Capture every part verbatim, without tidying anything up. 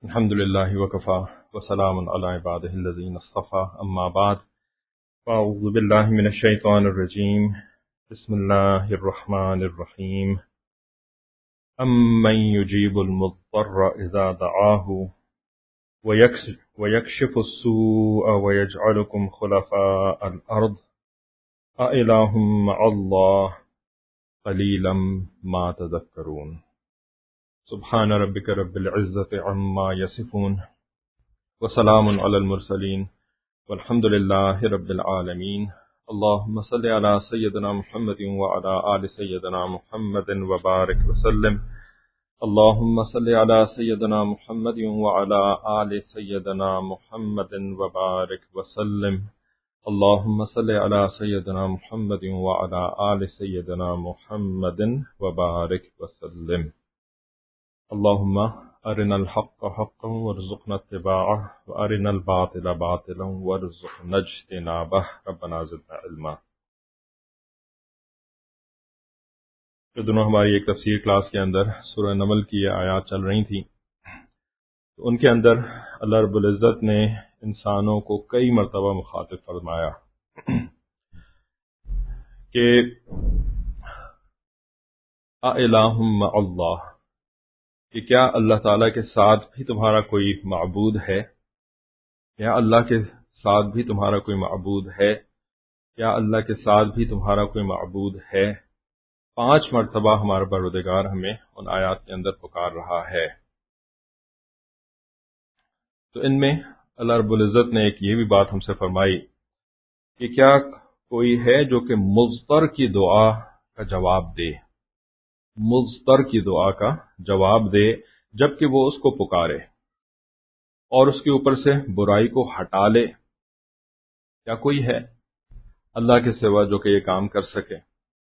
الحمد لله وكفى وسلام على عباده الذين اصطفى أما بعد فأعوذ بالله من الشيطان الرجيم بسم الله الرحمن الرحيم أمن يجيب المضطر إذا دعاه ويكشف السوء ويجعلكم خلفاء الأرض أإله مع الله قليلا ما تذكرون سبحان ربك رب العزة عما يصفون وسلام على المرسلين والحمد لله رب العالمين اللهم صل على سيدنا محمد وعلى آل سيدنا محمد وبارك وسلم اللهم صل على سيدنا محمد وعلى آل سيدنا محمد وبارك وسلم اللهم صل على سيدنا محمد وعلى آل سيدنا محمد وبارك وسلم اللهم أرنا الحق حقا وارزقنا اتباعه وأرنا الباطل باطلا وارزقنا اجتنابه ربنا زدنا علما۔ جو دنوں ہماری ایک تفسیر کلاس کے اندر سورہ نمل کی یہ آیات چل رہی تھیں، تو ان کے اندر اللہ رب العزت نے انسانوں کو کئی مرتبہ مخاطب فرمایا کہ اَإِلَٰهٌ مَّعَ اللَّهِ، کہ کیا اللہ تعالیٰ کے ساتھ بھی تمہارا کوئی معبود ہے؟ کیا اللہ کے ساتھ بھی تمہارا کوئی معبود ہے؟ کیا اللہ کے ساتھ بھی تمہارا کوئی معبود ہے؟ پانچ مرتبہ ہمارا پروردگار ہمیں ان آیات کے اندر پکار رہا ہے۔ تو ان میں اللہ رب العزت نے ایک یہ بھی بات ہم سے فرمائی کہ کیا کوئی ہے جو کہ مضطر کی دعا کا جواب دے، مضطر کی دعا کا جواب دے جبکہ وہ اس کو پکارے اور اس کے اوپر سے برائی کو ہٹا لے؟ کیا کوئی ہے اللہ کے سوا جو کہ یہ کام کر سکے؟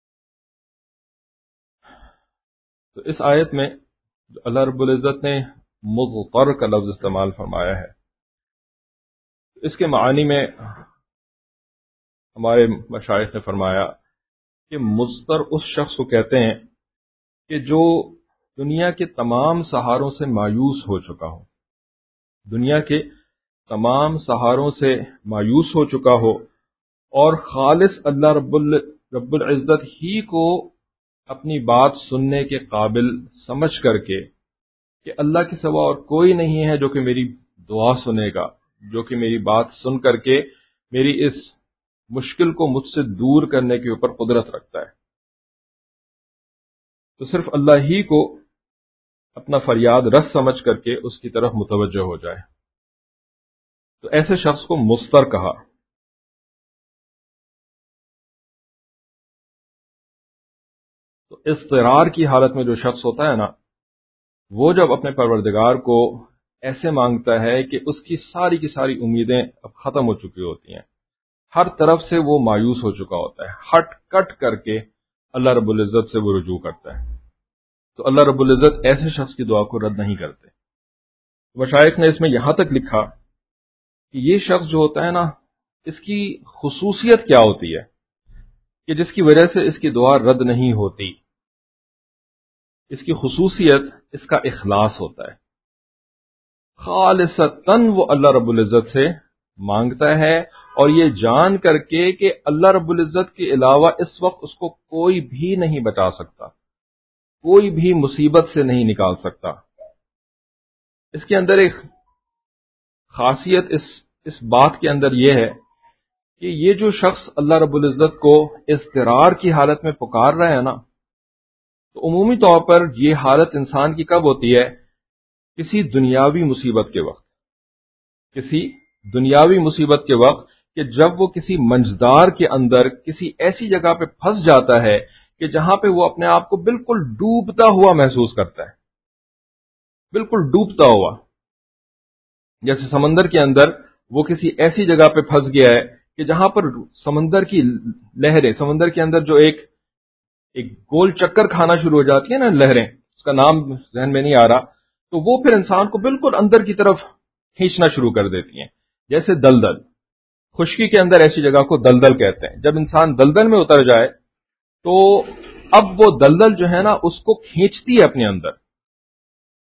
تو اس آیت میں اللہ رب العزت نے مضطر کا لفظ استعمال فرمایا ہے۔ اس کے معنی میں ہمارے مشائخ نے فرمایا کہ مضطر اس شخص کو کہتے ہیں کہ جو دنیا کے تمام سہاروں سے مایوس ہو چکا ہو، دنیا کے تمام سہاروں سے مایوس ہو چکا ہو اور خالص اللہ رب رب العزت ہی کو اپنی بات سننے کے قابل سمجھ کر کے کہ اللہ کے سوا اور کوئی نہیں ہے جو کہ میری دعا سنے گا، جو کہ میری بات سن کر کے میری اس مشکل کو مجھ سے دور کرنے کے اوپر قدرت رکھتا ہے، تو صرف اللہ ہی کو اپنا فریاد رس سمجھ کر کے اس کی طرف متوجہ ہو جائے، تو ایسے شخص کو مضطر کہا۔ تو اضطرار کی حالت میں جو شخص ہوتا ہے نا، وہ جب اپنے پروردگار کو ایسے مانگتا ہے کہ اس کی ساری کی ساری امیدیں اب ختم ہو چکی ہوتی ہیں، ہر طرف سے وہ مایوس ہو چکا ہوتا ہے، ہٹ کٹ کر کے اللہ رب العزت سے وہ رجوع کرتا ہے، تو اللہ رب العزت ایسے شخص کی دعا کو رد نہیں کرتے۔ مشائخ نے اس میں یہاں تک لکھا کہ یہ شخص جو ہوتا ہے نا، اس کی خصوصیت کیا ہوتی ہے کہ جس کی وجہ سے اس کی دعا رد نہیں ہوتی؟ اس کی خصوصیت اس کا اخلاص ہوتا ہے، خالصتاً وہ اللہ رب العزت سے مانگتا ہے اور یہ جان کر کے کہ اللہ رب العزت کے علاوہ اس وقت اس کو کوئی بھی نہیں بچا سکتا، کوئی بھی مصیبت سے نہیں نکال سکتا۔ اس کے اندر ایک خاصیت اس اس بات کے اندر یہ ہے کہ یہ جو شخص اللہ رب العزت کو اضطرار کی حالت میں پکار رہا ہے نا، تو عمومی طور پر یہ حالت انسان کی کب ہوتی ہے؟ کسی دنیاوی مصیبت کے وقت، کسی دنیاوی مصیبت کے وقت کہ جب وہ کسی منجدار کے اندر کسی ایسی جگہ پہ پھنس جاتا ہے کہ جہاں پہ وہ اپنے آپ کو بالکل ڈوبتا ہوا محسوس کرتا ہے، بالکل ڈوبتا ہوا، جیسے سمندر کے اندر وہ کسی ایسی جگہ پہ پھنس گیا ہے کہ جہاں پر سمندر کی لہریں، سمندر کے اندر جو ایک ایک گول چکر کھانا شروع ہو جاتی ہیں نا لہریں، اس کا نام ذہن میں نہیں آ رہا، تو وہ پھر انسان کو بالکل اندر کی طرف کھینچنا شروع کر دیتی ہیں، جیسے دلدل، خشکی کے اندر ایسی جگہ کو دلدل کہتے ہیں۔ جب انسان دلدل میں اتر جائے تو اب وہ دلدل جو ہے نا اس کو کھینچتی ہے اپنے اندر،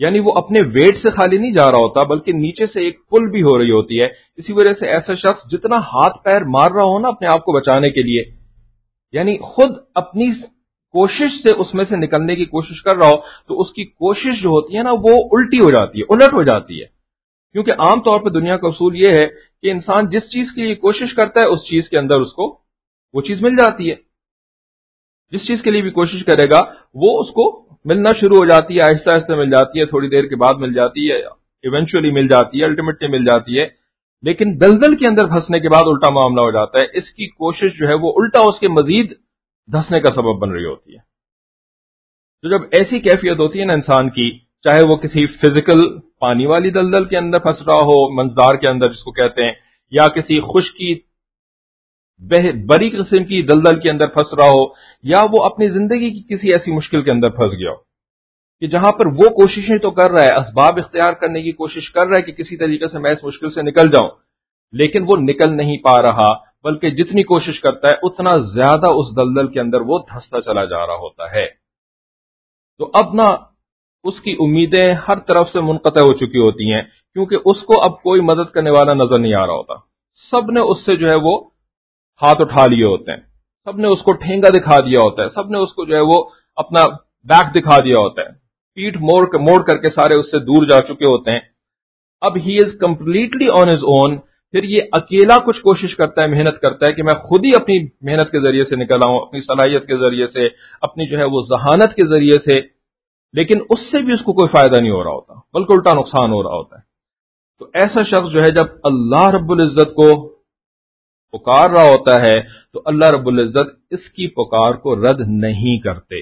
یعنی وہ اپنے ویٹ سے خالی نہیں جا رہا ہوتا بلکہ نیچے سے ایک پل بھی ہو رہی ہوتی ہے. اسی وجہ سے ایسا شخص جتنا ہاتھ پیر مار رہا ہو نا اپنے آپ کو بچانے کے لیے، یعنی خود اپنی کوشش سے اس میں سے نکلنے کی کوشش کر رہا ہو، تو اس کی کوشش جو ہوتی ہے نا وہ الٹی ہو جاتی ہے، الٹ ہو جاتی ہے. کیونکہ عام طور پہ دنیا کا اصول یہ ہے کہ انسان جس چیز کے لیے کوشش کرتا ہے اس چیز کے اندر اس کو وہ چیز مل جاتی ہے. جس چیز کے لیے بھی کوشش کرے گا وہ اس کو ملنا شروع ہو جاتی ہے، آہستہ آہستہ مل جاتی ہے، تھوڑی دیر کے بعد مل جاتی ہے، ایونچولی مل جاتی ہے، الٹیمیٹلی مل جاتی ہے. لیکن دلدل کے اندر پھنسنے کے بعد الٹا معاملہ ہو جاتا ہے. اس کی کوشش جو ہے وہ الٹا اس کے مزید دھسنے کا سبب بن رہی ہوتی ہے. تو جب ایسی کیفیت ہوتی ہے نا انسان کی، چاہے وہ کسی فزیکل پانی والی دلدل کے اندر پھنس رہا ہو، منزدار کے اندر جس کو کہتے ہیں، یا کسی خشکی بڑی قسم کی دلدل کے اندر پھنس رہا ہو، یا وہ اپنی زندگی کی کسی ایسی مشکل کے اندر پھنس گیا ہو کہ جہاں پر وہ کوششیں تو کر رہا ہے، اسباب اختیار کرنے کی کوشش کر رہا ہے کہ کسی طریقے سے میں اس مشکل سے نکل جاؤں، لیکن وہ نکل نہیں پا رہا، بلکہ جتنی کوشش کرتا ہے اتنا زیادہ اس دلدل کے اندر وہ دھستا چلا جا رہا ہوتا ہے. تو اب نہ اس کی امیدیں ہر طرف سے منقطع ہو چکی ہوتی ہیں، کیونکہ اس کو اب کوئی مدد کرنے والا نظر نہیں آ رہا ہوتا. سب نے اس سے جو ہے وہ ہاتھ اٹھا لیے ہوتے ہیں، سب نے اس کو ٹھینگا دکھا دیا ہوتا ہے، سب نے اس کو جو ہے وہ اپنا بیک دکھا دیا ہوتا ہے، پیٹ موڑ موڑ کر کے سارے اس سے دور جا چکے ہوتے ہیں. اب ہی is completely on his own. پھر یہ اکیلا کچھ کوشش کرتا ہے، محنت کرتا ہے کہ میں خود ہی اپنی محنت کے ذریعے سے نکل آؤں، اپنی صلاحیت کے ذریعے سے، اپنی جو ہے وہ ذہانت کے ذریعے سے، لیکن اس سے بھی اس کو کوئی فائدہ نہیں ہو رہا ہوتا بلکہ الٹا نقصان ہو رہا ہوتا ہے. تو ایسا شخص جو ہے جب اللہ رب العزت کو پکار رہا ہوتا ہے تو اللہ رب العزت اس کی پکار کو رد نہیں کرتے.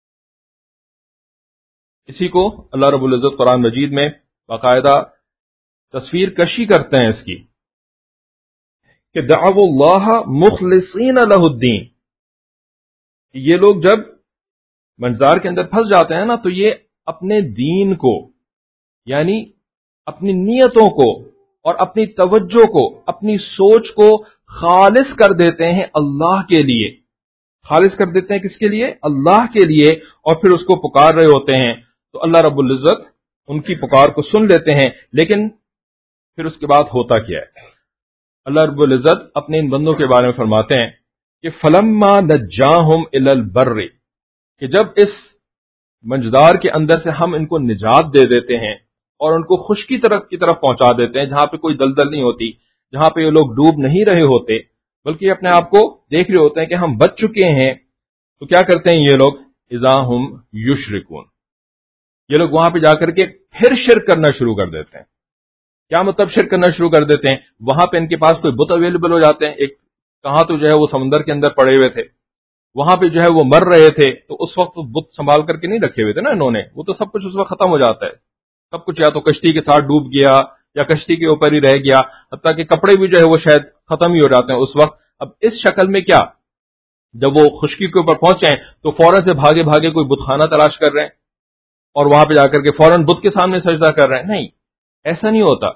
اسی کو اللہ رب العزت قرآن مجید میں باقاعدہ تصویر کشی کرتے ہیں اس کی کہ دعوا اللہ مخلصین لہ الدین. یہ لوگ جب منظار کے اندر پھنس جاتے ہیں نا تو یہ اپنے دین کو، یعنی اپنی نیتوں کو اور اپنی توجہ کو، اپنی سوچ کو خالص کر دیتے ہیں اللہ کے لیے. خالص کر دیتے ہیں کس کے لیے؟ اللہ کے لیے. اور پھر اس کو پکار رہے ہوتے ہیں تو اللہ رب العزت ان کی پکار کو سن لیتے ہیں. لیکن پھر اس کے بعد ہوتا کیا ہے؟ اللہ رب العزت اپنے ان بندوں کے بارے میں فرماتے ہیں کہ فلما نجاہم الی البر، کہ جب اس منجدار کے اندر سے ہم ان کو نجات دے دیتے ہیں اور ان کو خشکی طرف کی طرف پہنچا دیتے ہیں، جہاں پہ کوئی دلدل نہیں ہوتی، جہاں پہ یہ لوگ ڈوب نہیں رہے ہوتے بلکہ اپنے آپ کو دیکھ رہے ہوتے ہیں کہ ہم بچ چکے ہیں، تو کیا کرتے ہیں یہ لوگ؟ اذا ہم یشرکون، یہ لوگ وہاں پہ جا کر کے پھر شرک کرنا شروع کر دیتے ہیں. کیا مطلب شرک کرنا شروع کر دیتے ہیں؟ وہاں پہ ان کے پاس کوئی بت اویلیبل ہو جاتے ہیں. ایک کہاں تو جو ہے وہ سمندر کے اندر پڑے ہوئے تھے، وہاں پہ جو ہے وہ مر رہے تھے، تو اس وقت بت سنبھال کر کے نہیں رکھے ہوئے تھے نا انہوں نے، وہ تو سب کچھ اس وقت ختم ہو جاتا ہے. سب کچھ یا تو کشتی کے ساتھ ڈوب گیا یا کشتی کے اوپر ہی رہ گیا، حتیٰ کہ کپڑے بھی جو ہے وہ شاید ختم ہی ہو جاتے ہیں اس وقت. اب اس شکل میں کیا، جب وہ خشکی کے اوپر پہنچے ہیں تو فوراً سے بھاگے بھاگے کوئی بت خانہ تلاش کر رہے ہیں اور وہاں پہ جا کر کے فوراً بت کے سامنے سجدہ کر رہے ہیں. نہیں، ایسا نہیں ہوتا،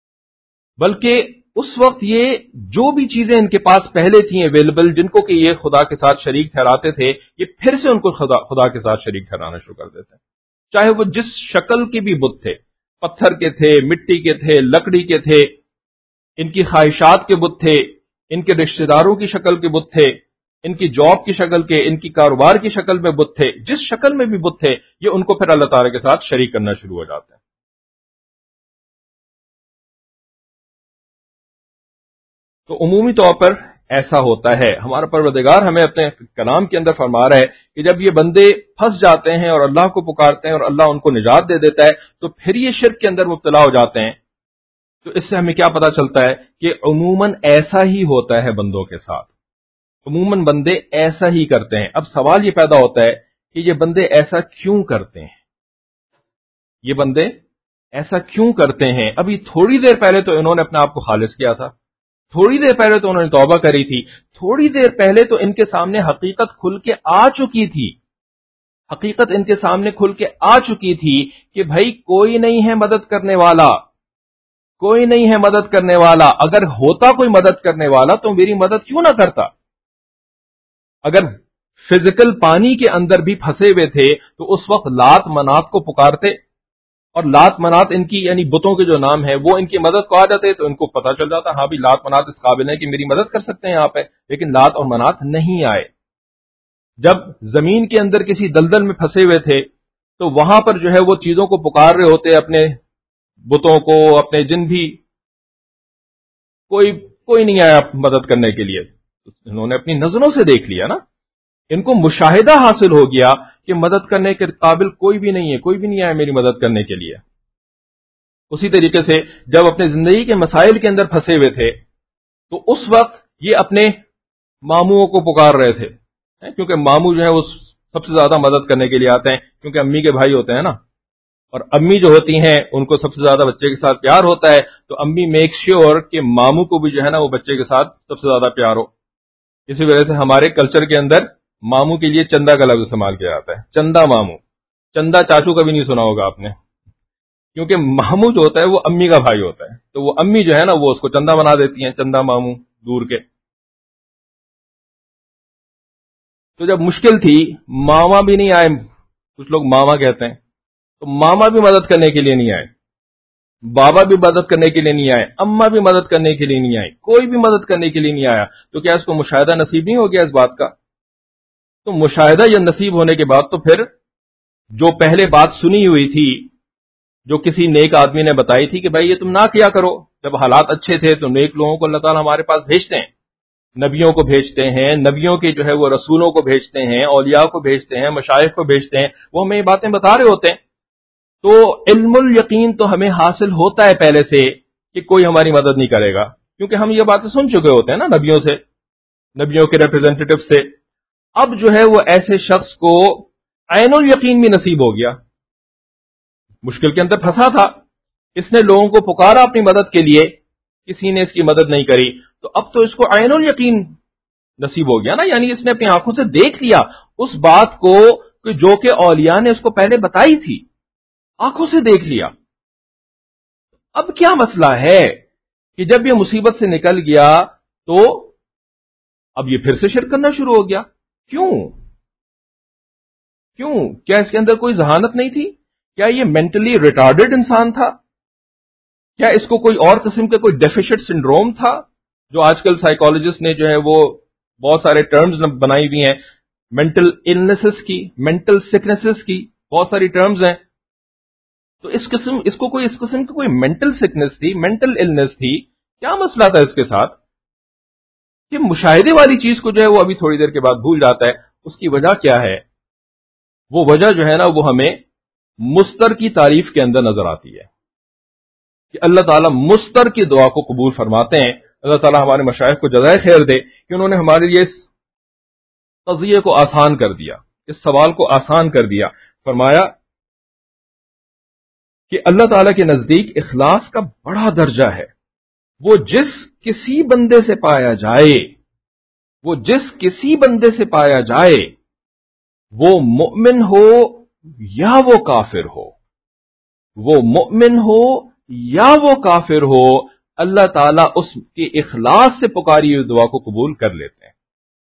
بلکہ اس وقت یہ جو بھی چیزیں ان کے پاس پہلے تھیں اویلیبل، جن کو کہ یہ خدا کے ساتھ شریک ٹھہراتے تھے، یہ پھر سے ان کو خدا خدا کے ساتھ شریک ٹھہرانا شروع کر دیتے ہیں. چاہے وہ جس شکل کے بھی بت تھے، پتھر کے تھے، مٹی کے تھے، لکڑی کے تھے، ان کی خواہشات کے بت تھے، ان کے رشتہ داروں کی شکل کے بت تھے، ان کی جاب کی شکل کے، ان کی کاروبار کی شکل میں بت تھے، جس شکل میں بھی بت تھے، یہ ان کو پھر اللہ تعالی کے ساتھ شریک کرنا شروع ہو جاتے ہیں. تو عمومی طور پر ایسا ہوتا ہے. ہمارا پروردگار ہمیں اپنے کلام کے اندر فرما رہا ہے کہ جب یہ بندے پھنس جاتے ہیں اور اللہ کو پکارتے ہیں اور اللہ ان کو نجات دے دیتا ہے تو پھر یہ شرک کے اندر مبتلا ہو جاتے ہیں. تو اس سے ہمیں کیا پتہ چلتا ہے کہ عموماً ایسا ہی ہوتا ہے بندوں کے ساتھ، عموماً بندے ایسا ہی کرتے ہیں. اب سوال یہ پیدا ہوتا ہے کہ یہ بندے ایسا کیوں کرتے ہیں؟ یہ بندے ایسا کیوں کرتے ہیں؟ ابھی تھوڑی دیر پہلے تو انہوں نے اپنے آپ کو خالص کیا تھا، تھوڑی دیر پہلے تو انہوں نے توبہ کری تھی، تھوڑی دیر پہلے تو ان کے سامنے حقیقت کھل کے آ چکی تھی، حقیقت ان کے سامنے کھل کے آ چکی تھی کہ بھائی کوئی نہیں ہے مدد کرنے والا، کوئی نہیں ہے مدد کرنے والا. اگر ہوتا کوئی مدد کرنے والا تو میری مدد کیوں نہ کرتا؟ اگر فزیکل پانی کے اندر بھی پھنسے ہوئے تھے تو اس وقت لات منات کو پکارتے اور لات منات ان کی یعنی بتوں کے جو نام ہیں وہ ان کی مدد کو آ جاتے تو ان کو پتہ چل جاتا ہاں بھی لات منات اس قابل ہے کہ میری مدد کر سکتے ہیں یہاں پہ، لیکن لات اور منات نہیں آئے۔ جب زمین کے اندر کسی دلدل میں پھنسے ہوئے تھے تو وہاں پر جو ہے وہ چیزوں کو پکار رہے ہوتے، اپنے بتوں کو، اپنے جن بھی، کوئی کوئی نہیں آیا مدد کرنے کے لیے۔ انہوں نے اپنی نظروں سے دیکھ لیا نا، ان کو مشاہدہ حاصل ہو گیا کہ مدد کرنے کے قابل کوئی بھی نہیں ہے، کوئی بھی نہیں آیا میری مدد کرنے کے لیے۔ اسی طریقے سے جب اپنے زندگی کے مسائل کے اندر پھنسے ہوئے تھے تو اس وقت یہ اپنے ماموں کو پکار رہے تھے، کیونکہ ماموں جو ہے وہ سب سے زیادہ مدد کرنے کے لیے آتے ہیں، کیونکہ امی کے بھائی ہوتے ہیں نا، اور امی جو ہوتی ہیں ان کو سب سے زیادہ بچے کے ساتھ پیار ہوتا ہے، تو امی میک شیور کہ ماموں کو بھی جو ہے نا وہ بچے کے ساتھ سب سے زیادہ پیار ہو۔ اسی وجہ سے ہمارے کلچر کے اندر ماموں کے لیے چندہ کا لفظ استعمال کیا جاتا ہے، چندہ ماموں۔ چندہ چاچو کا بھی نہیں سنا ہوگا آپ نے، کیونکہ ماموں جو ہوتا ہے وہ امی کا بھائی ہوتا ہے، تو وہ امی جو ہے نا وہ اس کو چندہ بنا دیتی ہیں، چندہ ماموں دور کے۔ تو جب مشکل تھی ماما بھی نہیں آئے، کچھ لوگ ماما کہتے ہیں، تو ماما بھی مدد کرنے کے لیے نہیں آئے، بابا بھی مدد کرنے کے لیے نہیں آئے، اماں بھی مدد کرنے کے لیے نہیں آئی، کوئی بھی مدد کرنے کے لیے نہیں آیا، تو کیا اس کو مشاہدہ نصیب نہیں ہو گیا اس بات کا؟ تو مشاہدہ یا نصیب ہونے کے بعد تو پھر جو پہلے بات سنی ہوئی تھی، جو کسی نیک آدمی نے بتائی تھی کہ بھائی یہ تم نہ کیا کرو، جب حالات اچھے تھے تو نیک لوگوں کو اللہ تعالیٰ ہمارے پاس بھیجتے ہیں، نبیوں کو بھیجتے ہیں، نبیوں کے جو ہے وہ رسولوں کو بھیجتے ہیں، اولیاء کو بھیجتے ہیں، مشائخ کو بھیجتے ہیں، وہ ہمیں یہ باتیں بتا رہے ہوتے ہیں۔ تو علم الیقین تو ہمیں حاصل ہوتا ہے پہلے سے کہ کوئی ہماری مدد نہیں کرے گا، کیونکہ ہم یہ باتیں سن چکے ہوتے ہیں نا نبیوں سے، نبیوں کے ریپرزینٹیٹو سے۔ اب جو ہے وہ ایسے شخص کو عین الیقین بھی نصیب ہو گیا، مشکل کے اندر پھنسا تھا، اس نے لوگوں کو پکارا اپنی مدد کے لیے، کسی نے اس کی مدد نہیں کری، تو اب تو اس کو عین الیقین نصیب ہو گیا نا، یعنی اس نے اپنی آنکھوں سے دیکھ لیا اس بات کو جو کہ اولیاء نے اس کو پہلے بتائی تھی، آنکھوں سے دیکھ لیا۔ اب کیا مسئلہ ہے کہ جب یہ مصیبت سے نکل گیا تو اب یہ پھر سے شرک کرنا شروع ہو گیا؟ کیوں کیوں کیا اس کے اندر کوئی ذہانت نہیں تھی؟ کیا یہ مینٹلی ریٹارڈڈ انسان تھا؟ کیا اس کو کوئی اور قسم کا کوئی ڈیفیشٹ سنڈروم تھا، جو آج کل سائیکالوجسٹ نے جو ہے وہ بہت سارے ٹرمز بنائی ہوئی ہیں، مینٹل النسز کی، مینٹل سکنسز کی بہت ساری ٹرمز ہیں۔ تو اس قسم اس کو کوئی اس قسم کی کوئی مینٹل سکنس تھی، مینٹل النس تھی، کیا مسئلہ تھا اس کے ساتھ کہ مشاہدے والی چیز کو جو ہے وہ ابھی تھوڑی دیر کے بعد بھول جاتا ہے؟ اس کی وجہ کیا ہے؟ وہ وجہ جو ہے نا وہ ہمیں مستر کی تعریف کے اندر نظر آتی ہے کہ اللہ تعالیٰ مستر کی دعا کو قبول فرماتے ہیں۔ اللہ تعالیٰ ہمارے مشائخ کو جزائے خیر دے کہ انہوں نے ہمارے لیے اس قضیے کو آسان کر دیا، اس سوال کو آسان کر دیا۔ فرمایا کہ اللہ تعالیٰ کے نزدیک اخلاص کا بڑا درجہ ہے، وہ جس کسی بندے سے پایا جائے وہ جس کسی بندے سے پایا جائے وہ مؤمن ہو یا وہ کافر ہو وہ مؤمن ہو یا وہ کافر ہو اللہ تعالیٰ اس کے اخلاص سے پکاری ہوئی دعا کو قبول کر لیتے ہیں۔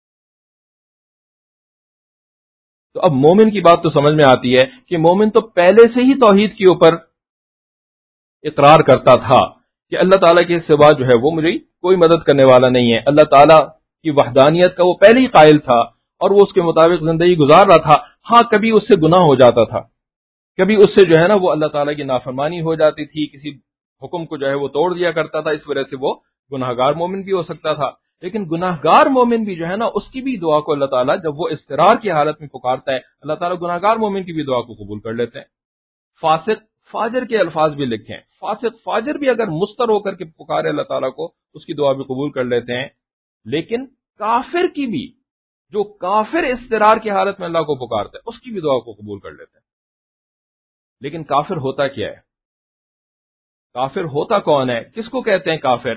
تو اب مومن کی بات تو سمجھ میں آتی ہے کہ مومن تو پہلے سے ہی توحید کے اوپر اقرار کرتا تھا کہ اللہ تعالیٰ کے سوا جو ہے وہ مجھے کوئی مدد کرنے والا نہیں ہے، اللہ تعالیٰ کی وحدانیت کا وہ پہلے ہی قائل تھا اور وہ اس کے مطابق زندگی گزار رہا تھا۔ ہاں کبھی اس سے گناہ ہو جاتا تھا، کبھی اس سے جو ہے نا وہ اللہ تعالیٰ کی نافرمانی ہو جاتی تھی، کسی حکم کو جو ہے وہ توڑ دیا کرتا تھا، اس وجہ سے وہ گناہ گار مومن بھی ہو سکتا تھا۔ لیکن گناہ گار مومن بھی جو ہے نا اس کی بھی دعا کو اللہ تعالیٰ جب وہ اضطرار کی حالت میں پکارتا ہے اللہ تعالیٰ گناہ گار مومن کی بھی دعا کو قبول کر لیتے ہیں۔ فاسق فاجر کے الفاظ بھی لکھیں، فاسق فاجر بھی اگر مستر ہو کر کے پکارے اللہ تعالیٰ کو اس کی دعا بھی قبول کر لیتے ہیں۔ لیکن کافر کی بھی، جو کافر اضطرار کی حالت میں اللہ کو پکارتا ہے اس کی بھی دعا کو قبول کر لیتے ہیں۔ لیکن کافر ہوتا کیا ہے؟ کافر ہوتا کون ہے؟ کس کو کہتے ہیں کافر؟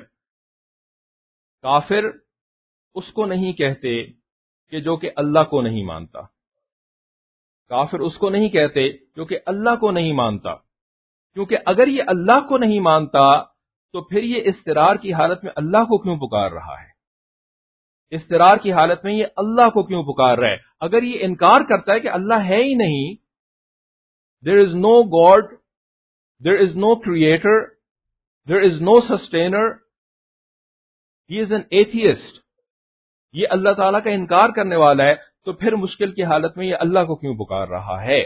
کافر اس کو نہیں کہتے کہ جو کہ اللہ کو نہیں مانتا، کافر اس کو نہیں کہتے جو کہ اللہ کو نہیں مانتا، کیونکہ اگر یہ اللہ کو نہیں مانتا تو پھر یہ اضطرار کی حالت میں اللہ کو کیوں پکار رہا ہے؟ اضطرار کی حالت میں یہ اللہ کو کیوں پکار رہا ہے؟ اگر یہ انکار کرتا ہے کہ اللہ ہے ہی نہیں، there is no God there is no creator, there is no sustainer, he is an atheist. یہ اللہ تعالیٰ کا انکار کرنے والا ہے، تو پھر مشکل کی حالت میں یہ اللہ کو کیوں پکار رہا ہے؟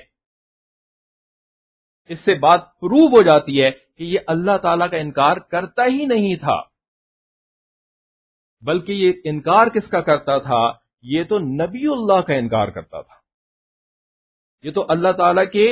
اس سے بات پروو ہو جاتی ہے کہ یہ اللہ تعالیٰ کا انکار کرتا ہی نہیں تھا، بلکہ یہ انکار کس کا کرتا تھا؟ یہ تو نبی اللہ کا انکار کرتا تھا. یہ تو اللہ تعالیٰ کے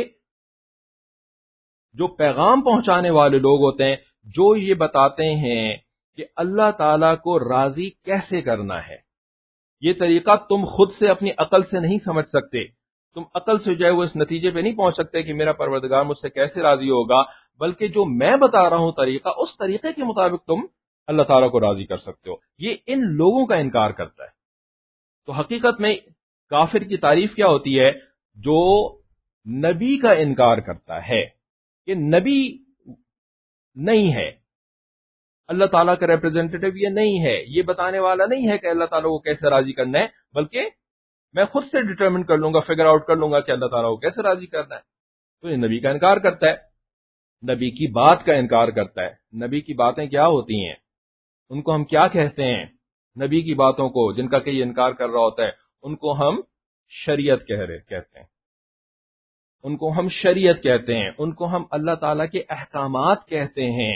جو پیغام پہنچانے والے لوگ ہوتے ہیں، جو یہ بتاتے ہیں کہ اللہ تعالیٰ کو راضی کیسے کرنا ہے. یہ طریقہ تم خود سے اپنی عقل سے نہیں سمجھ سکتے، تم عقل سے جو ہے وہ اس نتیجے پہ نہیں پہنچ سکتے کہ میرا پروردگار مجھ سے کیسے راضی ہوگا، بلکہ جو میں بتا رہا ہوں طریقہ، اس طریقے کے مطابق تم اللہ تعالیٰ کو راضی کر سکتے ہو. یہ ان لوگوں کا انکار کرتا ہے. تو حقیقت میں کافر کی تعریف کیا ہوتی ہے؟ جو نبی کا انکار کرتا ہے کہ نبی نہیں ہے، اللہ تعالیٰ کا ریپرزینٹیٹو یہ نہیں ہے، یہ بتانے والا نہیں ہے کہ اللہ تعالیٰ کو کیسے راضی کرنا ہے، بلکہ میں خود سے ڈٹرمن کر لوں گا، فگر آؤٹ کر لوں گا کہ اللہ تعالیٰ کو کیسے راضی کرنا ہے. تو یہ نبی کا انکار کرتا ہے، نبی کی بات کا انکار کرتا ہے. نبی کی باتیں کیا ہوتی ہیں؟ ان کو ہم کیا کہتے ہیں؟ نبی کی باتوں کو جن کا کہ یہ انکار کر رہا ہوتا ہے، ان کو ہم شریعت کہہ رہے کہتے ہیں ان کو ہم شریعت کہتے ہیں ان کو ہم اللہ تعالیٰ کے احکامات کہتے ہیں.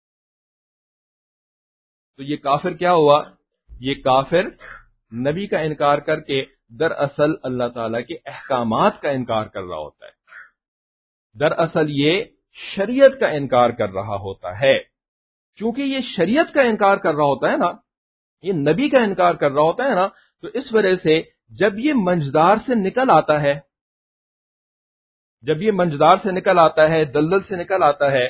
تو یہ کافر کیا ہوا؟ یہ کافر نبی کا انکار کر کے دراصل اللہ تعالیٰ کے احکامات کا انکار کر رہا ہوتا ہے. دراصل یہ شریعت کا انکار کر رہا ہوتا ہے. چونکہ یہ شریعت کا انکار کر رہا ہوتا ہے نا، یہ نبی کا انکار کر رہا ہوتا ہے نا، تو اس وجہ سے جب یہ منجدار سے نکل آتا ہے جب یہ منجدار سے نکل آتا ہے دلدل سے نکل آتا ہے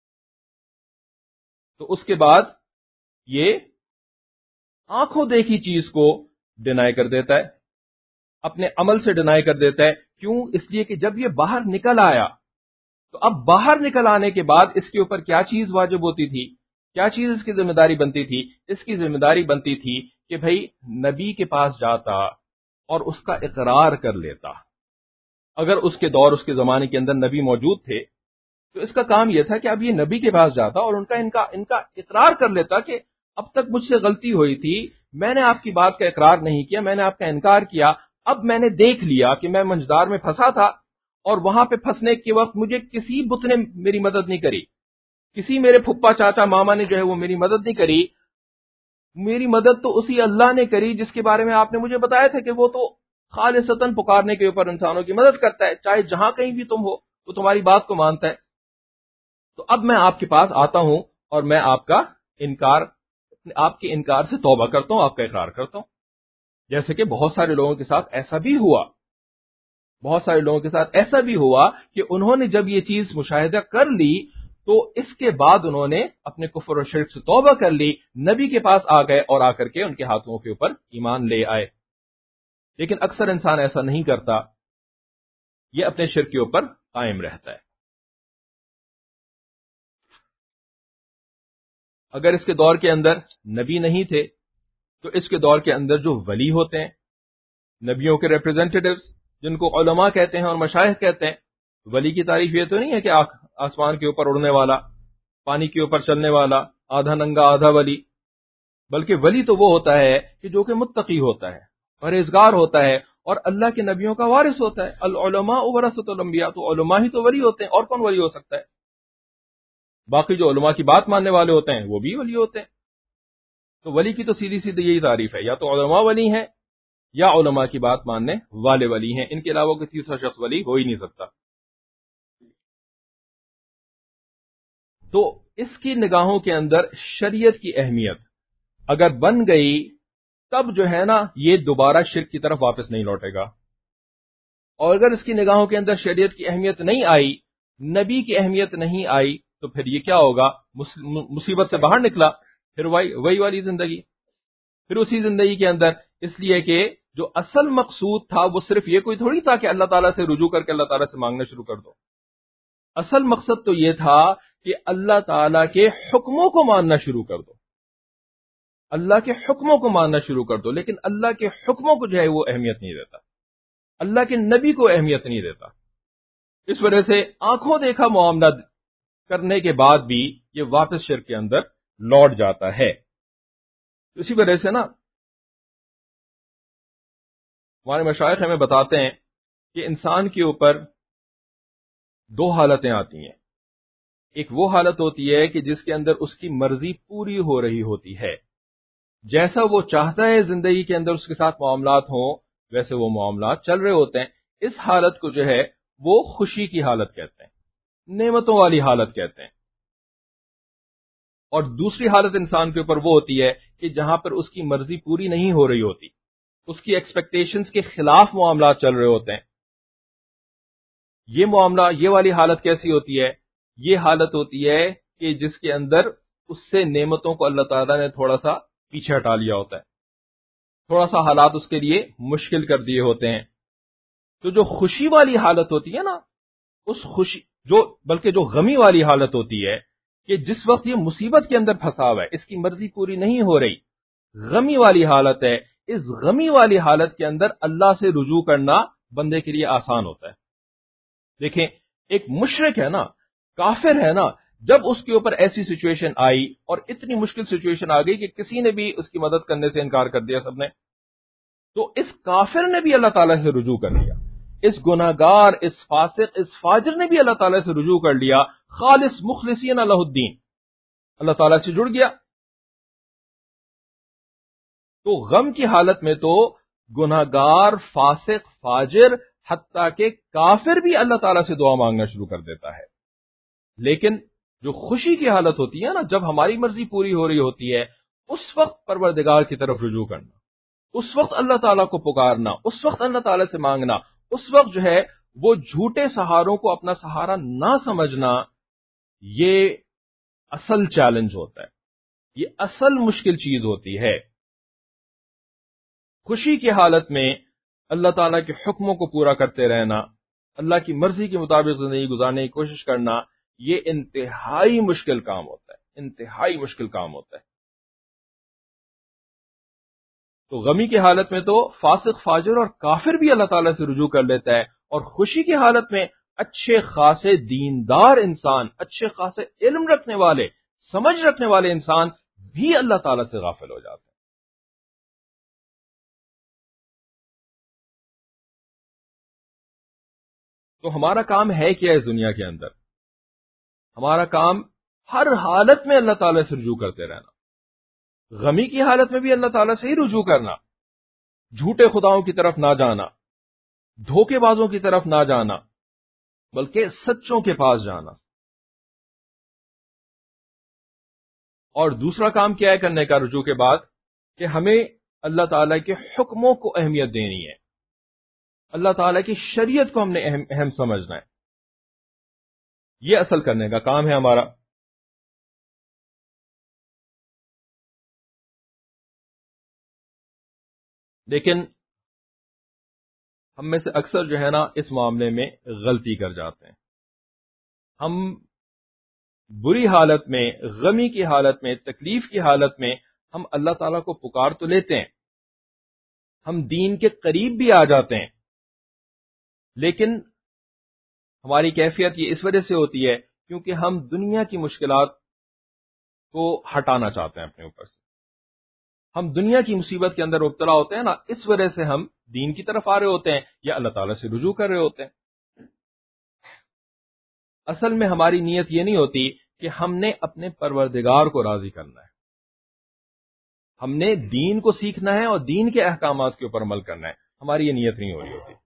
تو اس کے بعد یہ آنکھوں دیکھی چیز کو ڈینائی کر دیتا ہے، اپنے عمل سے ڈینائی کر دیتا ہے. کیوں؟ اس لیے کہ جب یہ باہر نکل آیا تو اب باہر نکل آنے کے بعد اس کے اوپر کیا چیز واجب ہوتی تھی؟ کیا چیز اس کی ذمہ داری بنتی تھی؟ اس کی ذمہ داری بنتی تھی کہ بھئی نبی کے پاس جاتا اور اس کا اقرار کر لیتا. اگر اس کے دور، اس کے زمانے کے اندر نبی موجود تھے تو اس کا کام یہ تھا کہ اب یہ نبی کے پاس جاتا اور ان کا ان کا ان کا اقرار کر لیتا کہ اب تک مجھ سے غلطی ہوئی تھی، میں نے آپ کی بات کا اقرار نہیں کیا، میں نے آپ کا انکار کیا، اب میں نے دیکھ لیا کہ میں منجدار میں پھنسا تھا اور وہاں پہ پھنسنے کے وقت مجھے کسی بت نے میری مدد نہیں کری، کسی میرے پھپھا چاچا ماما نے جو ہے وہ میری مدد نہیں کری. میری مدد تو اسی اللہ نے کری جس کے بارے میں آپ نے مجھے بتایا تھا کہ وہ تو خالصتاً پکارنے کے اوپر انسانوں کی مدد کرتا ہے، چاہے جہاں کہیں بھی تم ہو وہ تمہاری بات کو مانتا ہے. تو اب میں آپ کے پاس آتا ہوں اور میں آپ کا انکار آپ کے انکار سے توبہ کرتا ہوں، آپ کا اقرار کرتا ہوں. جیسے کہ بہت سارے لوگوں کے ساتھ ایسا بھی ہوا بہت سارے لوگوں کے ساتھ ایسا بھی ہوا کہ انہوں نے جب یہ چیز مشاہدہ کر لی تو اس کے بعد انہوں نے اپنے کفر و شرک سے توبہ کر لی، نبی کے پاس آ گئے اور آ کر کے ان کے ہاتھوں کے اوپر ایمان لے آئے. لیکن اکثر انسان ایسا نہیں کرتا، یہ اپنے شرک کے اوپر قائم رہتا ہے. اگر اس کے دور کے اندر نبی نہیں تھے تو اس کے دور کے اندر جو ولی ہوتے ہیں، نبیوں کے ریپرزینٹیٹیوز جن کو علماء کہتے ہیں اور مشائخ کہتے ہیں، ولی کی تعریف یہ تو نہیں ہے کہ آسمان کے اوپر اڑنے والا، پانی کے اوپر چلنے والا، آدھا ننگا آدھا ولی، بلکہ ولی تو وہ ہوتا ہے کہ جو کہ متقی ہوتا ہے، پرہیزگار ہوتا ہے اور اللہ کے نبیوں کا وارث ہوتا ہے. العلماء ورثۃ الانبیاء، تو علماء ہی تو ولی ہوتے ہیں، اور کون ولی ہو سکتا ہے؟ باقی جو علماء کی بات ماننے والے ہوتے ہیں وہ بھی ولی ہوتے ہیں. تو ولی کی تو سیدھی سیدھی یہی تعریف ہے، یا تو علماء ولی ہیں یا علماء کی بات ماننے والے ولی ہیں، ان کے علاوہ کوئی تیسرا شخص ولی ہو ہی نہیں سکتا. تو اس کی نگاہوں کے اندر شریعت کی اہمیت اگر بن گئی تب جو ہے نا یہ دوبارہ شرک کی طرف واپس نہیں لوٹے گا. اور اگر اس کی نگاہوں کے اندر شریعت کی اہمیت نہیں آئی، نبی کی اہمیت نہیں آئی، تو پھر یہ کیا ہوگا؟ مصیبت سے باہر نکلا، پھر وہی وہی والی زندگی، پھر اسی زندگی کے اندر. اس لیے کہ جو اصل مقصود تھا وہ صرف یہ کوئی تھوڑی تھا کہ اللہ تعالیٰ سے رجوع کر کے اللہ تعالیٰ سے مانگنا شروع کر دو. اصل مقصد تو یہ تھا کہ اللہ تعالیٰ کے حکموں کو ماننا شروع کر دو، اللہ کے حکموں کو ماننا شروع کر دو. لیکن اللہ کے حکموں کو جو ہے وہ اہمیت نہیں دیتا، اللہ کے نبی کو اہمیت نہیں دیتا. اس وجہ سے آنکھوں دیکھا معاملہ کرنے کے بعد بھی یہ واپس شرک کے اندر لوٹ جاتا ہے. اسی وجہ سے نا ہمارے مشائخ ہمیں بتاتے ہیں کہ انسان کے اوپر دو حالتیں آتی ہیں. ایک وہ حالت ہوتی ہے کہ جس کے اندر اس کی مرضی پوری ہو رہی ہوتی ہے، جیسا وہ چاہتا ہے زندگی کے اندر اس کے ساتھ معاملات ہوں ویسے وہ معاملات چل رہے ہوتے ہیں. اس حالت کو جو ہے وہ خوشی کی حالت کہتے ہیں، نعمتوں والی حالت کہتے ہیں. اور دوسری حالت انسان کے اوپر وہ ہوتی ہے کہ جہاں پر اس کی مرضی پوری نہیں ہو رہی ہوتی، اس کی ایکسپیکٹیشنز کے خلاف معاملات چل رہے ہوتے ہیں. یہ معاملہ یہ والی حالت کیسی ہوتی ہے؟ یہ حالت ہوتی ہے کہ جس کے اندر اس سے نعمتوں کو اللہ تعالیٰ نے تھوڑا سا پیچھے ہٹا لیا ہوتا ہے، تھوڑا سا حالات اس کے لیے مشکل کر دیے ہوتے ہیں. تو جو خوشی والی حالت ہوتی ہے نا، اس خوشی جو بلکہ جو غمی والی حالت ہوتی ہے کہ جس وقت یہ مصیبت کے اندر پھنسا ہوا ہے، اس کی مرضی پوری نہیں ہو رہی، غمی والی حالت ہے. اس غمی والی حالت کے اندر اللہ سے رجوع کرنا بندے کے لیے آسان ہوتا ہے. دیکھیں، ایک مشرک ہے نا، کافر ہے نا، جب اس کے اوپر ایسی سچویشن آئی اور اتنی مشکل سچویشن آ گئی کہ کسی نے بھی اس کی مدد کرنے سے انکار کر دیا، سب نے، تو اس کافر نے بھی اللہ تعالیٰ سے رجوع کر لیا. اس گناہگار، اس فاسق، اس فاجر نے بھی اللہ تعالیٰ سے رجوع کر لیا، خالص مخلصین لہ الدین، اللہ تعالیٰ سے جڑ گیا. تو غم کی حالت میں تو گناہگار، فاسق، فاجر، حتیٰ کہ کافر بھی اللہ تعالیٰ سے دعا مانگنا شروع کر دیتا ہے. لیکن جو خوشی کی حالت ہوتی ہے نا، جب ہماری مرضی پوری ہو رہی ہوتی ہے، اس وقت پروردگار کی طرف رجوع کرنا، اس وقت اللہ تعالیٰ کو پکارنا، اس وقت اللہ تعالیٰ سے مانگنا، اس وقت جو ہے وہ جھوٹے سہاروں کو اپنا سہارا نہ سمجھنا، یہ اصل چیلنج ہوتا ہے، یہ اصل مشکل چیز ہوتی ہے. خوشی کی حالت میں اللہ تعالیٰ کے حکموں کو پورا کرتے رہنا، اللہ کی مرضی کے مطابق زندگی گزارنے کی کوشش کرنا، یہ انتہائی مشکل کام ہوتا ہے، انتہائی مشکل کام ہوتا ہے. تو غمی کی حالت میں تو فاسق، فاجر اور کافر بھی اللہ تعالیٰ سے رجوع کر لیتا ہے، اور خوشی کی حالت میں اچھے خاصے دیندار انسان، اچھے خاصے علم رکھنے والے، سمجھ رکھنے والے انسان بھی اللہ تعالیٰ سے غافل ہو جاتے ہیں. تو ہمارا کام ہے کیا اس دنیا کے اندر؟ ہمارا کام ہر حالت میں اللہ تعالیٰ سے رجوع کرتے رہنا، غمی کی حالت میں بھی اللہ تعالیٰ سے ہی رجوع کرنا، جھوٹے خداؤں کی طرف نہ جانا، دھوکے بازوں کی طرف نہ جانا، بلکہ سچوں کے پاس جانا. اور دوسرا کام کیا ہے کرنے کا رجوع کے بعد؟ کہ ہمیں اللہ تعالیٰ کے حکموں کو اہمیت دینی ہے، اللہ تعالیٰ کی شریعت کو ہم نے اہم اہم سمجھنا ہے. یہ اصل کرنے کا کام ہے ہمارا. لیکن ہم میں سے اکثر جو ہے نا اس معاملے میں غلطی کر جاتے ہیں. ہم بری حالت میں، غمی کی حالت میں، تکلیف کی حالت میں ہم اللہ تعالیٰ کو پکار تو لیتے ہیں، ہم دین کے قریب بھی آ جاتے ہیں، لیکن ہماری کیفیت یہ اس وجہ سے ہوتی ہے کیونکہ ہم دنیا کی مشکلات کو ہٹانا چاہتے ہیں اپنے اوپر سے. ہم دنیا کی مصیبت کے اندر مبتلا ہوتے ہیں نا، اس وجہ سے ہم دین کی طرف آ رہے ہوتے ہیں یا اللہ تعالیٰ سے رجوع کر رہے ہوتے ہیں. اصل میں ہماری نیت یہ نہیں ہوتی کہ ہم نے اپنے پروردگار کو راضی کرنا ہے، ہم نے دین کو سیکھنا ہے اور دین کے احکامات کے اوپر عمل کرنا ہے. ہماری یہ نیت نہیں ہو رہی ہوتی.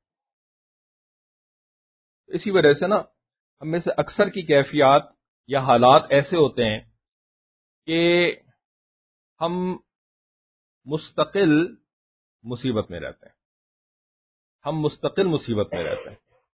اسی وجہ سے نا ہم میں سے اکثر کی کیفیات یا حالات ایسے ہوتے ہیں کہ ہم مستقل مصیبت میں رہتے ہیں، ہم مستقل مصیبت میں رہتے ہیں.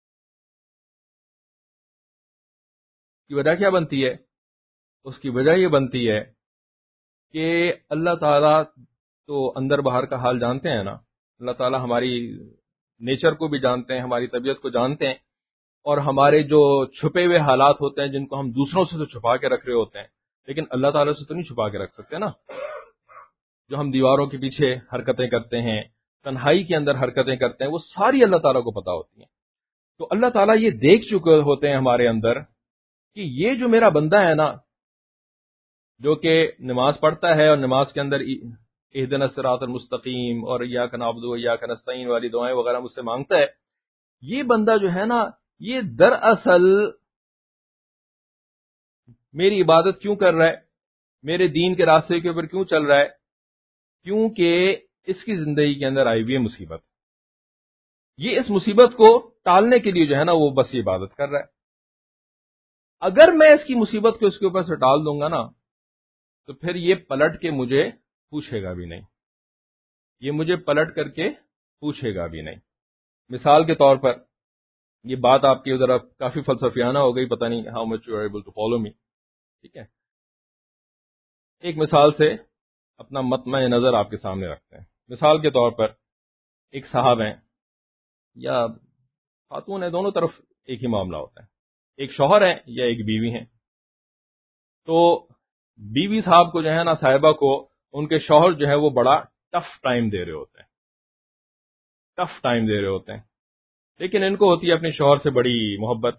کی وجہ کیا بنتی ہے؟ اس کی وجہ یہ بنتی ہے کہ اللہ تعالیٰ تو اندر باہر کا حال جانتے ہیں نا، اللہ تعالیٰ ہماری نیچر کو بھی جانتے ہیں، ہماری طبیعت کو جانتے ہیں، اور ہمارے جو چھپے ہوئے حالات ہوتے ہیں جن کو ہم دوسروں سے تو چھپا کے رکھ رہے ہوتے ہیں، لیکن اللہ تعالیٰ سے تو نہیں چھپا کے رکھ سکتے نا. جو ہم دیواروں کے پیچھے حرکتیں کرتے ہیں، تنہائی کے اندر حرکتیں کرتے ہیں، وہ ساری اللہ تعالیٰ کو پتہ ہوتی ہیں. تو اللہ تعالیٰ یہ دیکھ چکے ہوتے ہیں ہمارے اندر کہ یہ جو میرا بندہ ہے نا، جو کہ نماز پڑھتا ہے اور نماز کے اندر اہدنا الصراط المستقیم اور ایاک نعبد و ایاک نستعین والی دعائیں وغیرہ مجھ سے مانگتا ہے، یہ بندہ جو ہے نا، یہ دراصل میری عبادت کیوں کر رہا ہے، میرے دین کے راستے کے اوپر کیوں چل رہا ہے؟ کیونکہ اس کی زندگی کے اندر آئی ہوئی ہے مصیبت، یہ اس مصیبت کو ٹالنے کے لیے جو ہے نا وہ بس یہ عبادت کر رہا ہے۔ اگر میں اس کی مصیبت کو اس کے اوپر سے ٹال دوں گا نا، تو پھر یہ پلٹ کے مجھے پوچھے گا بھی نہیں، یہ مجھے پلٹ کر کے پوچھے گا بھی نہیں۔ مثال کے طور پر، یہ بات آپ کی ادھر کافی فلسفیانہ ہو گئی، پتہ نہیں how much you are able to follow me, ٹھیک ہے؟ ایک مثال سے اپنا مطمع نظر آپ کے سامنے رکھتے ہیں۔ مثال کے طور پر ایک صاحب ہیں یا خاتون ہیں، دونوں طرف ایک ہی معاملہ ہوتا ہے، ایک شوہر ہے یا ایک بیوی ہیں۔ تو بیوی صاحب کو جو ہے نا، صاحبہ کو، ان کے شوہر جو ہے وہ بڑا ٹف ٹائم دے رہے ہوتے ہیں، ٹف ٹائم دے رہے ہوتے ہیں، لیکن ان کو ہوتی ہے اپنے شوہر سے بڑی محبت۔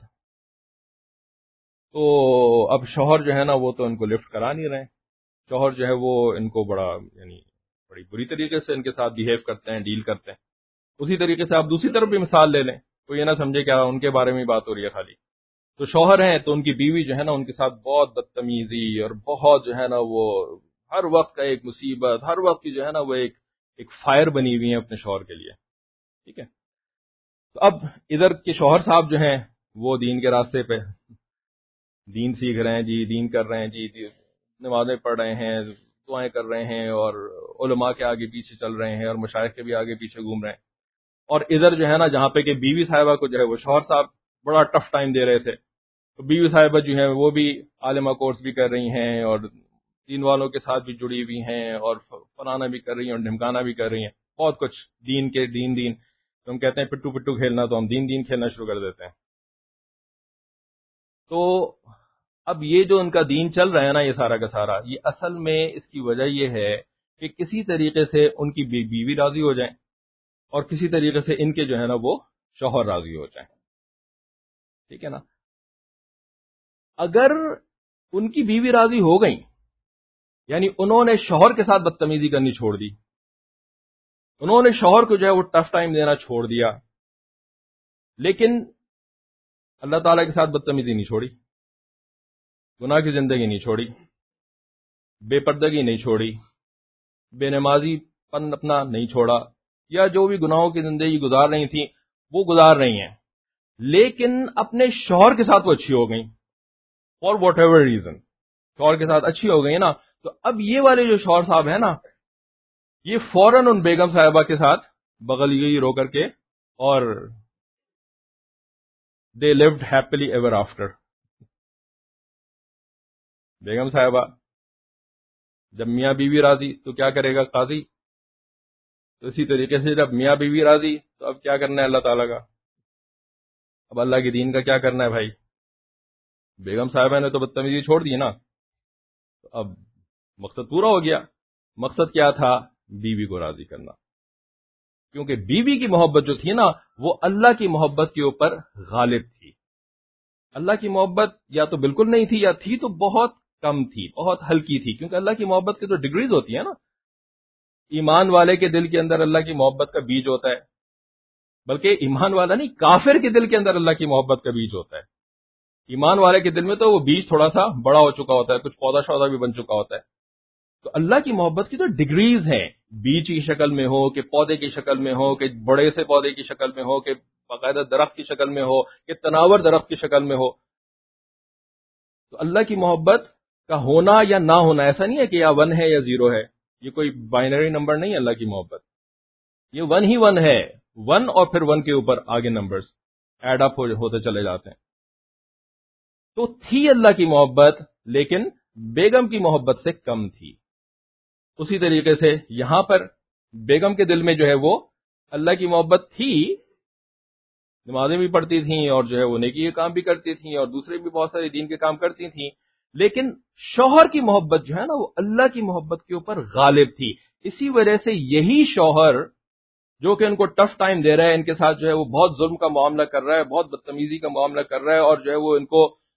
تو اب شوہر جو ہے نا وہ تو ان کو لفٹ کرا نہیں رہے، شوہر جو ہے وہ ان کو بڑا یعنی بڑی بری طریقے سے ان کے ساتھ بیہیو کرتے ہیں، ڈیل کرتے ہیں۔ اسی طریقے سے آپ دوسری طرف بھی مثال لے لیں، تو یہ نہ سمجھے کہ ان کے بارے میں بات ہو رہی ہے خالی۔ تو شوہر ہیں تو ان کی بیوی جو ہے نا ان کے ساتھ بہت بدتمیزی اور بہت جو ہے نا وہ ہر وقت کا ایک مصیبت، ہر وقت کی جو ہے نا وہ ایک ایک فائر بنی ہوئی ہیں اپنے شوہر کے لیے، ٹھیک ہے؟ تو اب ادھر کے شوہر صاحب جو ہیں وہ دین کے راستے پہ دین سیکھ رہے ہیں، جی دین کر رہے ہیں، جی نمازیں پڑھ رہے ہیں، دعائیں کر رہے ہیں، اور علماء کے آگے پیچھے چل رہے ہیں، اور مشائخ کے بھی آگے پیچھے گھوم رہے ہیں۔ اور ادھر جو ہے نا جہاں پہ کہ بیوی صاحبہ کو جو ہے وہ شوہر صاحب بڑا ٹف ٹائم دے رہے تھے، تو بیوی صاحبہ جو ہیں وہ بھی عالمہ کورس بھی کر رہی ہیں، اور دین والوں کے ساتھ بھی جڑی ہوئی ہیں، اور فلانا بھی کر رہی ہیں اور ڈھمکانا بھی کر رہی ہیں، بہت کچھ دین کے دین دین تو ہم کہتے ہیں پٹو پٹو کھیلنا، تو ہم دین دین کھیلنا شروع کر دیتے ہیں۔ تو اب یہ جو ان کا دین چل رہا ہے نا، یہ سارا کا سارا، یہ اصل میں اس کی وجہ یہ ہے کہ کسی طریقے سے ان کی بیوی راضی ہو جائیں، اور کسی طریقے سے ان کے جو ہے نا وہ شوہر راضی ہو جائیں، ٹھیک ہے نا؟ اگر ان کی بیوی راضی ہو گئی، یعنی انہوں نے شوہر کے ساتھ بدتمیزی کرنی چھوڑ دی، انہوں نے شوہر کو جو ہے وہ ٹف ٹائم دینا چھوڑ دیا، لیکن اللہ تعالیٰ کے ساتھ بدتمیزی نہیں چھوڑی، گناہ کی زندگی نہیں چھوڑی، بے پردگی نہیں چھوڑی، بے نمازی پن اپنا نہیں چھوڑا، یا جو بھی گناہوں کی زندگی گزار رہی تھیں وہ گزار رہی ہیں، لیکن اپنے شوہر کے ساتھ وہ اچھی ہو گئیں، فار واٹ ایور ریزن شوہر کے ساتھ اچھی ہو گئی نا۔ تو اب یہ والے جو شوہر صاحب ہیں نا، یہ فوراً ان بیگم صاحبہ کے ساتھ بغل یہی رو کر کے، اور they lived happily ever after. بیگم صاحبہ جب میاں بیوی راضی تو کیا کرے گا قاضی، تو اسی طریقے سے جب میاں بیوی راضی تو اب کیا کرنا ہے اللہ تعالیٰ کا، اب اللہ کے دین کا کیا کرنا ہے بھائی؟ بیگم صاحبہ نے تو بدتمیزی چھوڑ دی نا، تو اب مقصد پورا ہو گیا۔ مقصد کیا تھا؟ بیوی کو راضی کرنا، کیونکہ بیوی کی محبت جو تھی نا وہ اللہ کی محبت کے اوپر غالب تھی۔ اللہ کی محبت یا تو بالکل نہیں تھی، یا تھی تو بہت کم تھی، بہت ہلکی تھی، کیونکہ اللہ کی محبت کی تو ڈگریز ہوتی ہیں نا۔ ایمان والے کے دل کے اندر اللہ کی محبت کا بیج ہوتا ہے، بلکہ ایمان والا نہیں، کافر کے دل کے اندر اللہ کی محبت کا بیج ہوتا ہے۔ ایمان والے کے دل میں تو وہ بیج تھوڑا سا بڑا ہو چکا ہوتا ہے، کچھ پودا شودا بھی بن چکا ہوتا ہے۔ تو اللہ کی محبت کی تو ڈگریز ہیں، بیج کی شکل میں ہو، کہ پودے کی شکل میں ہو، کہ بڑے سے پودے کی شکل میں ہو، کہ باقاعدہ درخت کی شکل میں ہو، کہ تناور درخت کی شکل میں ہو۔ تو اللہ کی محبت کا ہونا یا نہ ہونا ایسا نہیں ہے کہ یا ون ہے یا زیرو ہے، یہ کوئی بائنری نمبر نہیں ہے۔ اللہ کی محبت یہ ون ہی ون ہے، ون اور پھر ون کے اوپر آگے نمبرز ایڈ اپ ہوتے چلے جاتے ہیں۔ تو تھی اللہ کی محبت، لیکن بیگم کی محبت سے کم تھی۔ اسی طریقے سے یہاں پر بیگم کے دل میں جو ہے وہ اللہ کی محبت تھی، نمازیں بھی پڑھتی تھیں، اور جو ہے وہ نیکی کے کام بھی کرتی تھیں، اور دوسرے بھی بہت سارے دین کے کام کرتی تھیں، لیکن شوہر کی محبت جو ہے نا وہ اللہ کی محبت کے اوپر غالب تھی۔ اسی وجہ سے یہی شوہر جو کہ ان کو ٹف ٹائم دے رہا ہے، ان کے ساتھ جو ہے وہ بہت ظلم کا معاملہ کر رہا ہے، بہت بدتمیزی کا معاملہ کر رہا ہے، اور جو ہے وہ ان کو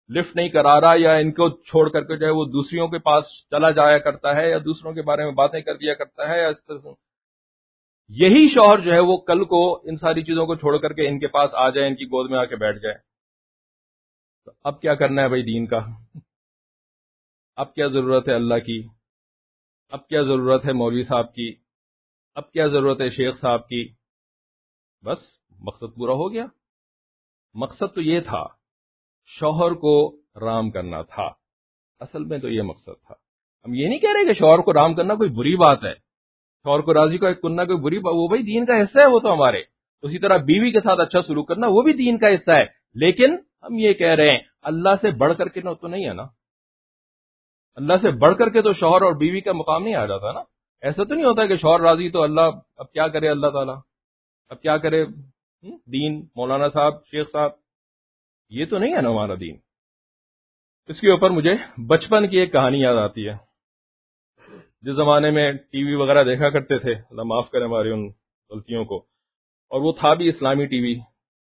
لفٹ نہیں کرا رہا یا ان کو چھوڑ کر کے جو ہے وہ دوسریوں کے پاس چلا جایا کرتا ہے یا دوسروں کے بارے میں باتیں کر دیا کرتا ہے یا اس طرح سے، یہی شوہر جو ہے وہ کل کو ان ساری چیزوں کو چھوڑ کر کے ان کے پاس آ جائے، ان کی گود میں آ کے بیٹھ جائے، تو اب کیا کرنا ہے بھائی دین کا؟ اب کیا ضرورت ہے اللہ کی؟ اب کیا ضرورت ہے مولوی صاحب کی؟ اب کیا ضرورت ہے شیخ صاحب کی؟ بس مقصد پورا ہو گیا۔ مقصد تو یہ تھا، شوہر کو رام کرنا تھا، اصل میں تو یہ مقصد تھا۔ ہم یہ نہیں کہہ رہے کہ شوہر کو رام کرنا کوئی بری بات ہے، شوہر کو راضی کا کرنا کوئی بری بات، وہ بھائی دین کا حصہ ہے، وہ تو ہمارے۔ اسی طرح بیوی کے ساتھ اچھا سلوک کرنا وہ بھی دین کا حصہ ہے، لیکن ہم یہ کہہ رہے ہیں اللہ سے بڑھ کر کے تو نہیں ہے نا، اللہ سے بڑھ کر کے تو شوہر اور بیوی کا مقام نہیں آ جاتا نا۔ ایسا تو نہیں ہوتا کہ شوہر راضی تو اللہ، اب کیا کرے اللہ تعالیٰ، اب کیا کرے دین، مولانا صاحب، شیخ صاحب، یہ تو نہیں ہے نا ہمارا دین۔ اس کے اوپر مجھے بچپن کی ایک کہانی یاد آتی ہے۔ جس زمانے میں ٹی وی وغیرہ دیکھا کرتے تھے، اللہ معاف کرے ہماری ان غلطیوں کو، اور وہ تھا بھی اسلامی ٹی وی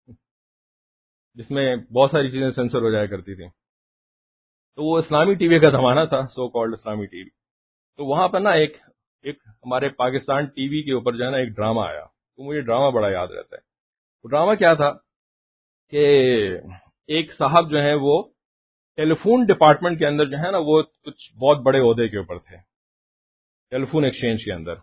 جس میں بہت ساری چیزیں سینسر ہو جایا کرتی تھیں، تو وہ اسلامی ٹی وی کا زمانہ تھا، سو کالڈ اسلامی ٹی وی۔ تو وہاں پر نا ایک ایک ہمارے پاکستان ٹی وی کے اوپر جو ہے نا ایک ڈرامہ آیا، تو مجھے ڈرامہ بڑا یاد رہتا ہے۔ وہ ڈرامہ کیا تھا کہ ایک صاحب جو ہیں وہ ٹیلی فون ڈپارٹمنٹ کے اندر جو ہے نا وہ کچھ بہت بڑے عہدے کے اوپر تھے، ٹیلی فون ایکسچینج کے اندر،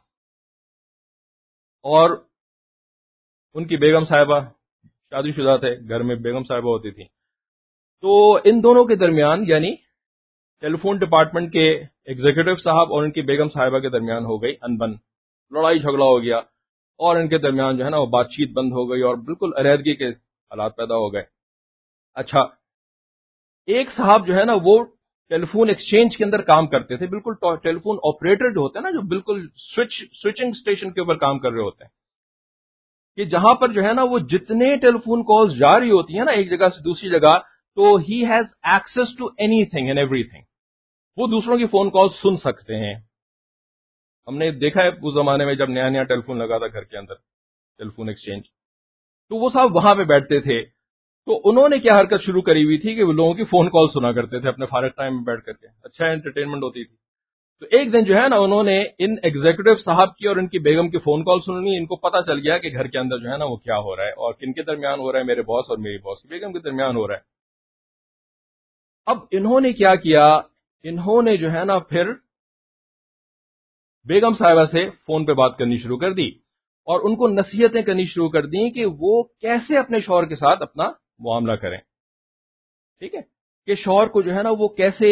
اور ان کی بیگم صاحبہ شادی شدہ تھے، گھر میں بیگم صاحبہ ہوتی تھی۔ تو ان دونوں کے درمیان، یعنی ٹیلی فون ڈپارٹمنٹ کے ایگزیکٹو صاحب اور ان کی بیگم صاحبہ کے درمیان ہو گئی انبن، لڑائی جھگڑا ہو گیا، اور ان کے درمیان جو ہے نا وہ بات چیت بند ہو گئی اور بالکل علیحدگی کے حالات پیدا ہو گئے۔ اچھا، ایک صاحب جو ہے نا وہ ٹیلی فون ایکسچینج کے اندر کام کرتے تھے، بالکل ٹیلی فون آپریٹر جو ہوتے ہیں نا، جو بالکل سوئچ سوئچنگ اسٹیشن کے اوپر کام کر رہے ہوتے ہیں، کہ جہاں پر جو ہے نا وہ جتنے ٹیلی فون کالز جاری ہوتی ہیں نا ایک جگہ سے دوسری جگہ، تو he has access to anything and everything, وہ دوسروں کی فون کال سن سکتے ہیں۔ ہم نے دیکھا ہے اس زمانے میں جب نیا نیا ٹیلی فون لگا تھا گھر کے اندر، ٹیلی فون ایکسچینج، تو وہ صاحب وہاں پہ بیٹھتے تھے، تو انہوں نے کیا حرکت شروع کری ہوئی تھی کہ وہ لوگوں کی فون کال سنا کرتے تھے اپنے فارغ ٹائم میں بیٹھ کر کے، اچھا انٹرٹینمنٹ ہوتی تھی۔ تو ایک دن جو ہے نا انہوں نے ان ایگزیکٹو صاحب کی اور ان کی بیگم کی فون کال سننی، ان کو پتا چل گیا کہ گھر کے اندر جو ہے نا وہ کیا ہو رہا ہے اور کن کے درمیان ہو رہا ہے، میرے باس اور میری باس کی بیگم کے درمیان ہو رہا ہے۔ اب انہوں نے کیا کیا، انہوں نے جو ہے نا پھر بیگم صاحبہ سے فون پہ بات کرنی شروع کر دی اور ان کو نصیحتیں کرنی شروع کر دی کہ وہ کیسے اپنے شوہر کے ساتھ اپنا معاملہ کریں، ٹھیک ہے، کہ شوہر کو جو ہے نا وہ کیسے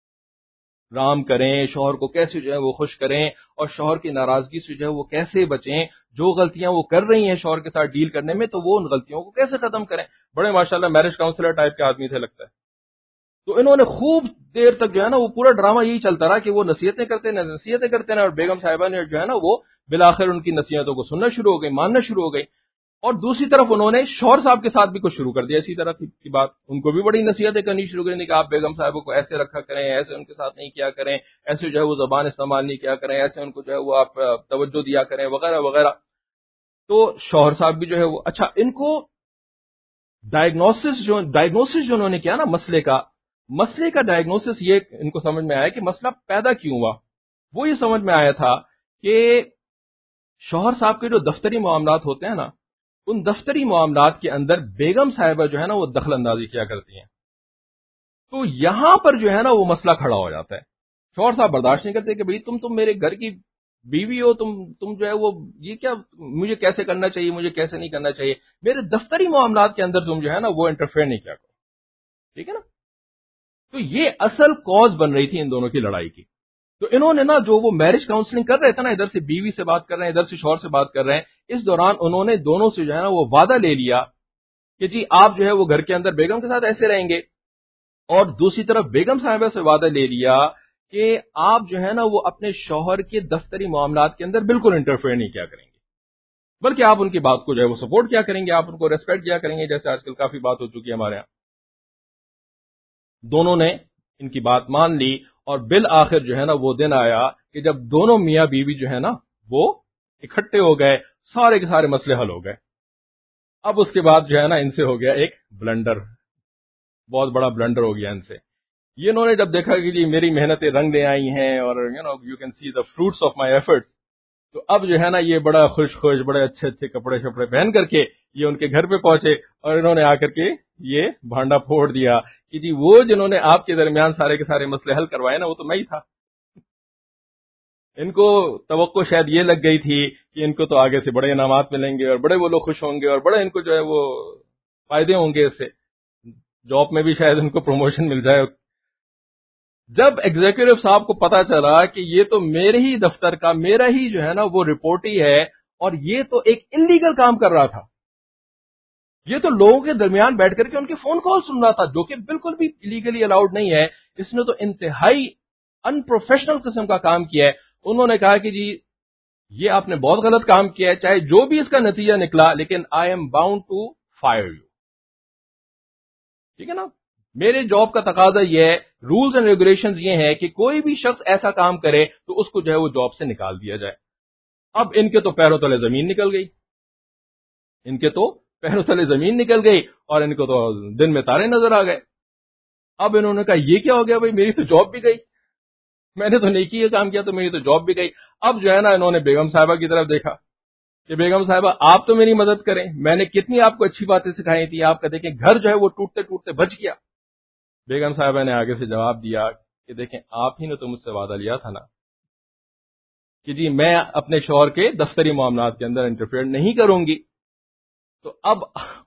رام کریں، شوہر کو کیسے جو ہے وہ خوش کریں، اور شوہر کی ناراضگی سے جو ہے وہ کیسے بچیں، جو غلطیاں وہ کر رہی ہیں شوہر کے ساتھ ڈیل کرنے میں، تو وہ ان غلطیوں کو کیسے ختم کریں۔ بڑے ماشاءاللہ میرج کاؤنسلر ٹائپ کے آدمی تھے لگتا ہے۔ تو انہوں نے خوب دیر تک جو ہے نا وہ پورا ڈرامہ یہی چلتا رہا کہ وہ نصیحتیں کرتے ہیں نصیحتیں کرتے ہیں اور بیگم صاحبہ نے جو ہے نا وہ بالآخر ان کی نصیحتوں کو سننا شروع ہو گئی، ماننا شروع ہو گئی۔ اور دوسری طرف انہوں نے شوہر صاحب کے ساتھ بھی کچھ شروع کر دیا اسی طرح کی بات، ان کو بھی بڑی نصیحتیں کرنی شروع کریں کہ آپ بیگم صاحبوں کو ایسے رکھا کریں، ایسے ان کے ساتھ نہیں کیا کریں، ایسے جو ہے وہ زبان استعمال نہیں کیا کریں، ایسے ان کو جو ہے وہ آپ توجہ دیا کریں، وغیرہ وغیرہ۔ تو شوہر صاحب بھی جو ہے وہ، اچھا، ان کو ڈائگنوسس جو ڈائگنوسس جو انہوں نے کیا نا مسئلے کا مسئلے کا ڈائگنوسس یہ ان کو سمجھ میں آیا کہ مسئلہ پیدا کیوں ہوا۔ وہ یہ سمجھ میں آیا تھا کہ شوہر صاحب کے جو دفتری معاملات ہوتے ہیں نا، ان دفتری معاملات کے اندر بیگم صاحبہ جو ہے نا وہ دخل اندازی کیا کرتی ہیں، تو یہاں پر جو ہے نا وہ مسئلہ کھڑا ہو جاتا ہے۔ شوہر صاحب برداشت نہیں کرتے کہ بھئی تم تم میرے گھر کی بیوی ہو، تم تم جو ہے وہ یہ کیا، مجھے کیسے کرنا چاہیے، مجھے کیسے نہیں کرنا چاہیے، میرے دفتری معاملات کے اندر تم جو ہے نا وہ انٹرفیئر نہیں کیا کرو، ٹھیک ہے نا۔ تو یہ اصل کاز بن رہی تھی ان دونوں کی لڑائی کی۔ تو انہوں نے نا جو وہ میرج کاؤنسلنگ کر رہے تھے نا، ادھر سے بیوی سے بات کر رہے ہیں، ادھر سے شوہر سے بات کر رہے ہیں، اس دوران انہوں نے دونوں سے جو ہے نا وہ وعدہ لے لیا کہ جی آپ جو ہے وہ گھر کے اندر بیگم کے ساتھ ایسے رہیں گے، اور دوسری طرف بیگم صاحبہ سے وعدہ لے لیا کہ آپ جو ہے نا وہ اپنے شوہر کے دفتری معاملات کے اندر بالکل انٹرفیئر نہیں کیا کریں گے، بلکہ آپ ان کی بات کو جو ہے وہ سپورٹ کیا کریں گے، آپ ان کو ریسپیکٹ کیا کریں گے، جیسے آج کل کافی بات ہو چکی ہے ہمارے یہاں۔ دونوں نے ان کی بات مان لی، اور بالآخر جو ہے نا وہ دن آیا کہ جب دونوں میاں بیوی جو ہے نا وہ اکٹھے ہو گئے، سارے کے سارے مسئلے حل ہو گئے۔ اب اس کے بعد جو ہے نا ان سے ہو گیا ایک بلنڈر، بہت بڑا بلنڈر ہو گیا ان سے. یہ انہوں نے جب دیکھا کہ جی میری محنتیں رنگ لے آئی ہیں اور you know you can see the fruits of my efforts, تو اب جو ہے نا یہ بڑا خوش خوش بڑے اچھے اچھے کپڑے شپڑے پہن کر کے یہ ان کے گھر پہ پہنچے اور انہوں نے آ کر کے یہ بھانڈا پھوڑ دیا کہ جی وہ جنہوں نے آپ کے درمیان سارے کے سارے مسئلے حل کروائے نا وہ تو میں ہی تھا. ان کو توقع شاید یہ لگ گئی تھی کہ ان کو تو آگے سے بڑے انعامات ملیں گے اور بڑے وہ لوگ خوش ہوں گے اور بڑے ان کو جو ہے وہ فائدے ہوں گے، اس سے جاب میں بھی شاید ان کو پروموشن مل جائے. جب ایگزیکٹو صاحب کو پتا چلا کہ یہ تو میرے ہی دفتر کا میرا ہی جو ہے نا وہ رپورٹی ہے اور یہ تو ایک انلیگل کام کر رہا تھا، یہ تو لوگوں کے درمیان بیٹھ کر کے ان کے فون کال سن رہا تھا جو کہ بالکل بھی لیگلی الاؤڈ نہیں ہے، اس نے تو انتہائی ان پروفیشنل قسم کا کام کیا ہے. انہوں نے کہا کہ جی یہ آپ نے بہت غلط کام کیا ہے، چاہے جو بھی اس کا نتیجہ نکلا لیکن I am bound to fire you. ٹھیک ہے نا، میرے جاب کا تقاضا یہ ہے، رولز اینڈ ریگولیشنز یہ ہیں کہ کوئی بھی شخص ایسا کام کرے تو اس کو جو ہے وہ جاب سے نکال دیا جائے. اب ان کے تو پیروں تلے زمین نکل گئی، ان کے تو پیروں تلے زمین نکل گئی اور ان کو تو دن میں تارے نظر آ گئے. اب انہوں نے کہا یہ کیا ہو گیا بھائی، میری تو جاب بھی گئی، میں نے تو نیکی کا کام کیا تو میری تو جاب بھی گئی. اب جو ہے نا انہوں نے بیگم صاحبہ کی طرف دیکھا کہ بیگم صاحبہ آپ تو میری مدد کریں، میں نے کتنی آپ کو اچھی باتیں سکھائی تھی، آپ کا دیکھیں گھر جو ہے وہ ٹوٹتے ٹوٹتے بچ گیا. بیگم صاحبہ نے آگے سے جواب دیا کہ دیکھیں آپ ہی نے تو مجھ سے وعدہ لیا تھا نا کہ جی میں اپنے شوہر کے دفتری معاملات کے اندر انٹرفیئر نہیں کروں گی، تو اب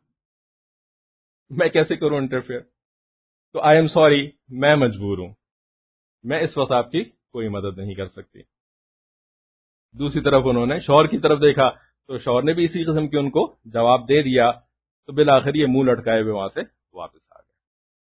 میں کیسے کروں انٹرفیئر؟ تو آئی ایم سوری، میں مجبور ہوں، میں اس وقت آپ کی کوئی مدد نہیں کر سکتی. دوسری طرف انہوں نے شوہر کی طرف دیکھا تو شوہر نے بھی اسی قسم کی ان کو جواب دے دیا، تو بالآخر یہ منہ لٹکائے ہوئے وہاں سے واپس آ گئے.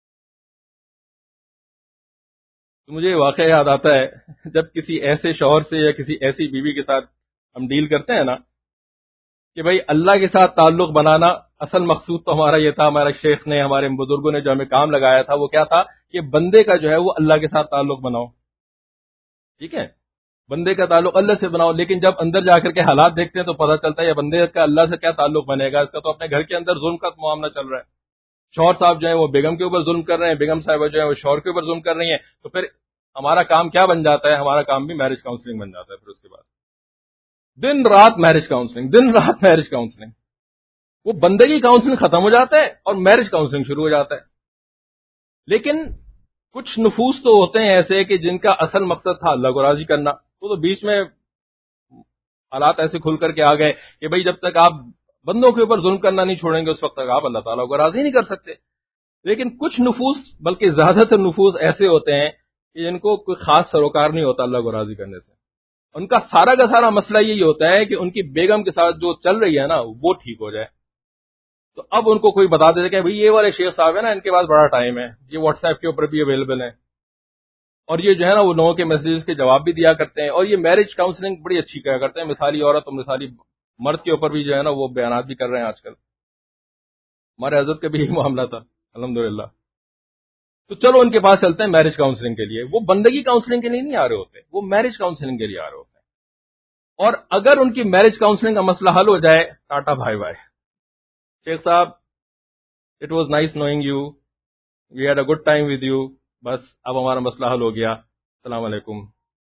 تو مجھے یہ واقعہ یاد آتا ہے جب کسی ایسے شوہر سے یا کسی ایسی بیوی کے ساتھ ہم ڈیل کرتے ہیں نا کہ بھائی اللہ کے ساتھ تعلق بنانا اصل مقصود تو ہمارا یہ تھا، ہمارے شیخ نے ہمارے بزرگوں نے جو ہمیں کام لگایا تھا وہ کیا تھا کہ بندے کا جو ہے وہ اللہ کے ساتھ تعلق بناؤ. ٹھیک ہے، بندے کا تعلق اللہ سے بناؤ، لیکن جب اندر جا کر کے حالات دیکھتے ہیں تو پتہ چلتا ہے یہ بندے کا اللہ سے کیا تعلق بنے گا، اس کا تو اپنے گھر کے اندر ظلم کا معاملہ چل رہا ہے. شوہر صاحب جو ہے وہ بیگم کے اوپر ظلم کر رہے ہیں، بیگم صاحبہ جو ہے وہ شوہر کے اوپر ظلم کر رہی ہیں، تو پھر ہمارا کام کیا بن جاتا ہے؟ ہمارا کام بھی میرج کاؤنسلنگ بن جاتا ہے. پھر اس کے بعد دن رات میرج کاؤنسلنگ، دن رات میرج کاؤنسلنگ. وہ بندگی کاؤنسلنگ ختم ہو جاتا ہے اور میرج کاؤنسلنگ شروع ہو جاتا ہے. لیکن کچھ نفوس تو ہوتے ہیں ایسے کہ جن کا اصل مقصد تھا اللہ کو راضی کرنا، وہ تو بیچ میں حالات ایسے کھل کر کے آ گئے کہ بھئی جب تک آپ بندوں کے اوپر ظلم کرنا نہیں چھوڑیں گے اس وقت تک آپ اللہ تعالیٰ کو راضی نہیں کر سکتے. لیکن کچھ نفوس بلکہ زیادہ تر نفوس ایسے ہوتے ہیں کہ جن کو کوئی خاص سروکار نہیں ہوتا اللہ کو راضی کرنے سے. ان کا سارا کا سارا مسئلہ یہی ہوتا ہے کہ ان کی بیگم کے ساتھ جو چل رہی ہے نا وہ ٹھیک ہو جائے. تو اب ان کو کوئی بتا دیتے کہ بھئی یہ والے شیخ صاحب ہیں نا، ان کے پاس بڑا ٹائم ہے، یہ واٹس ایپ کے اوپر بھی اویلیبل ہیں اور یہ جو ہے نا وہ لوگوں کے میسیجز کے جواب بھی دیا کرتے ہیں، اور یہ میرج کاؤنسلنگ بڑی اچھی کیا کرتے ہیں. مثالی عورت اور مثالی مرد کے اوپر بھی جو ہے نا وہ بیانات بھی کر رہے ہیں آج کل. ہمارے حضرت کا بھی یہی معاملہ تھا الحمدللہ. تو چلو ان کے پاس چلتے ہیں میرج کاؤنسلنگ کے لیے. وہ بندگی کاؤنسلنگ کے لیے نہیں آ رہے ہوتے، وہ میرج کاؤنسلنگ کے لیے آ رہے ہوتے ہیں. اور اگر ان کی میرج کاؤنسلنگ کا مسئلہ حل ہو جائے، ٹاٹا بھائی بھائی، شیخ صاحب it was nice knowing you, we had a good time with you, بس اب ہمارا مسئلہ حل ہو گیا، السلام علیکم.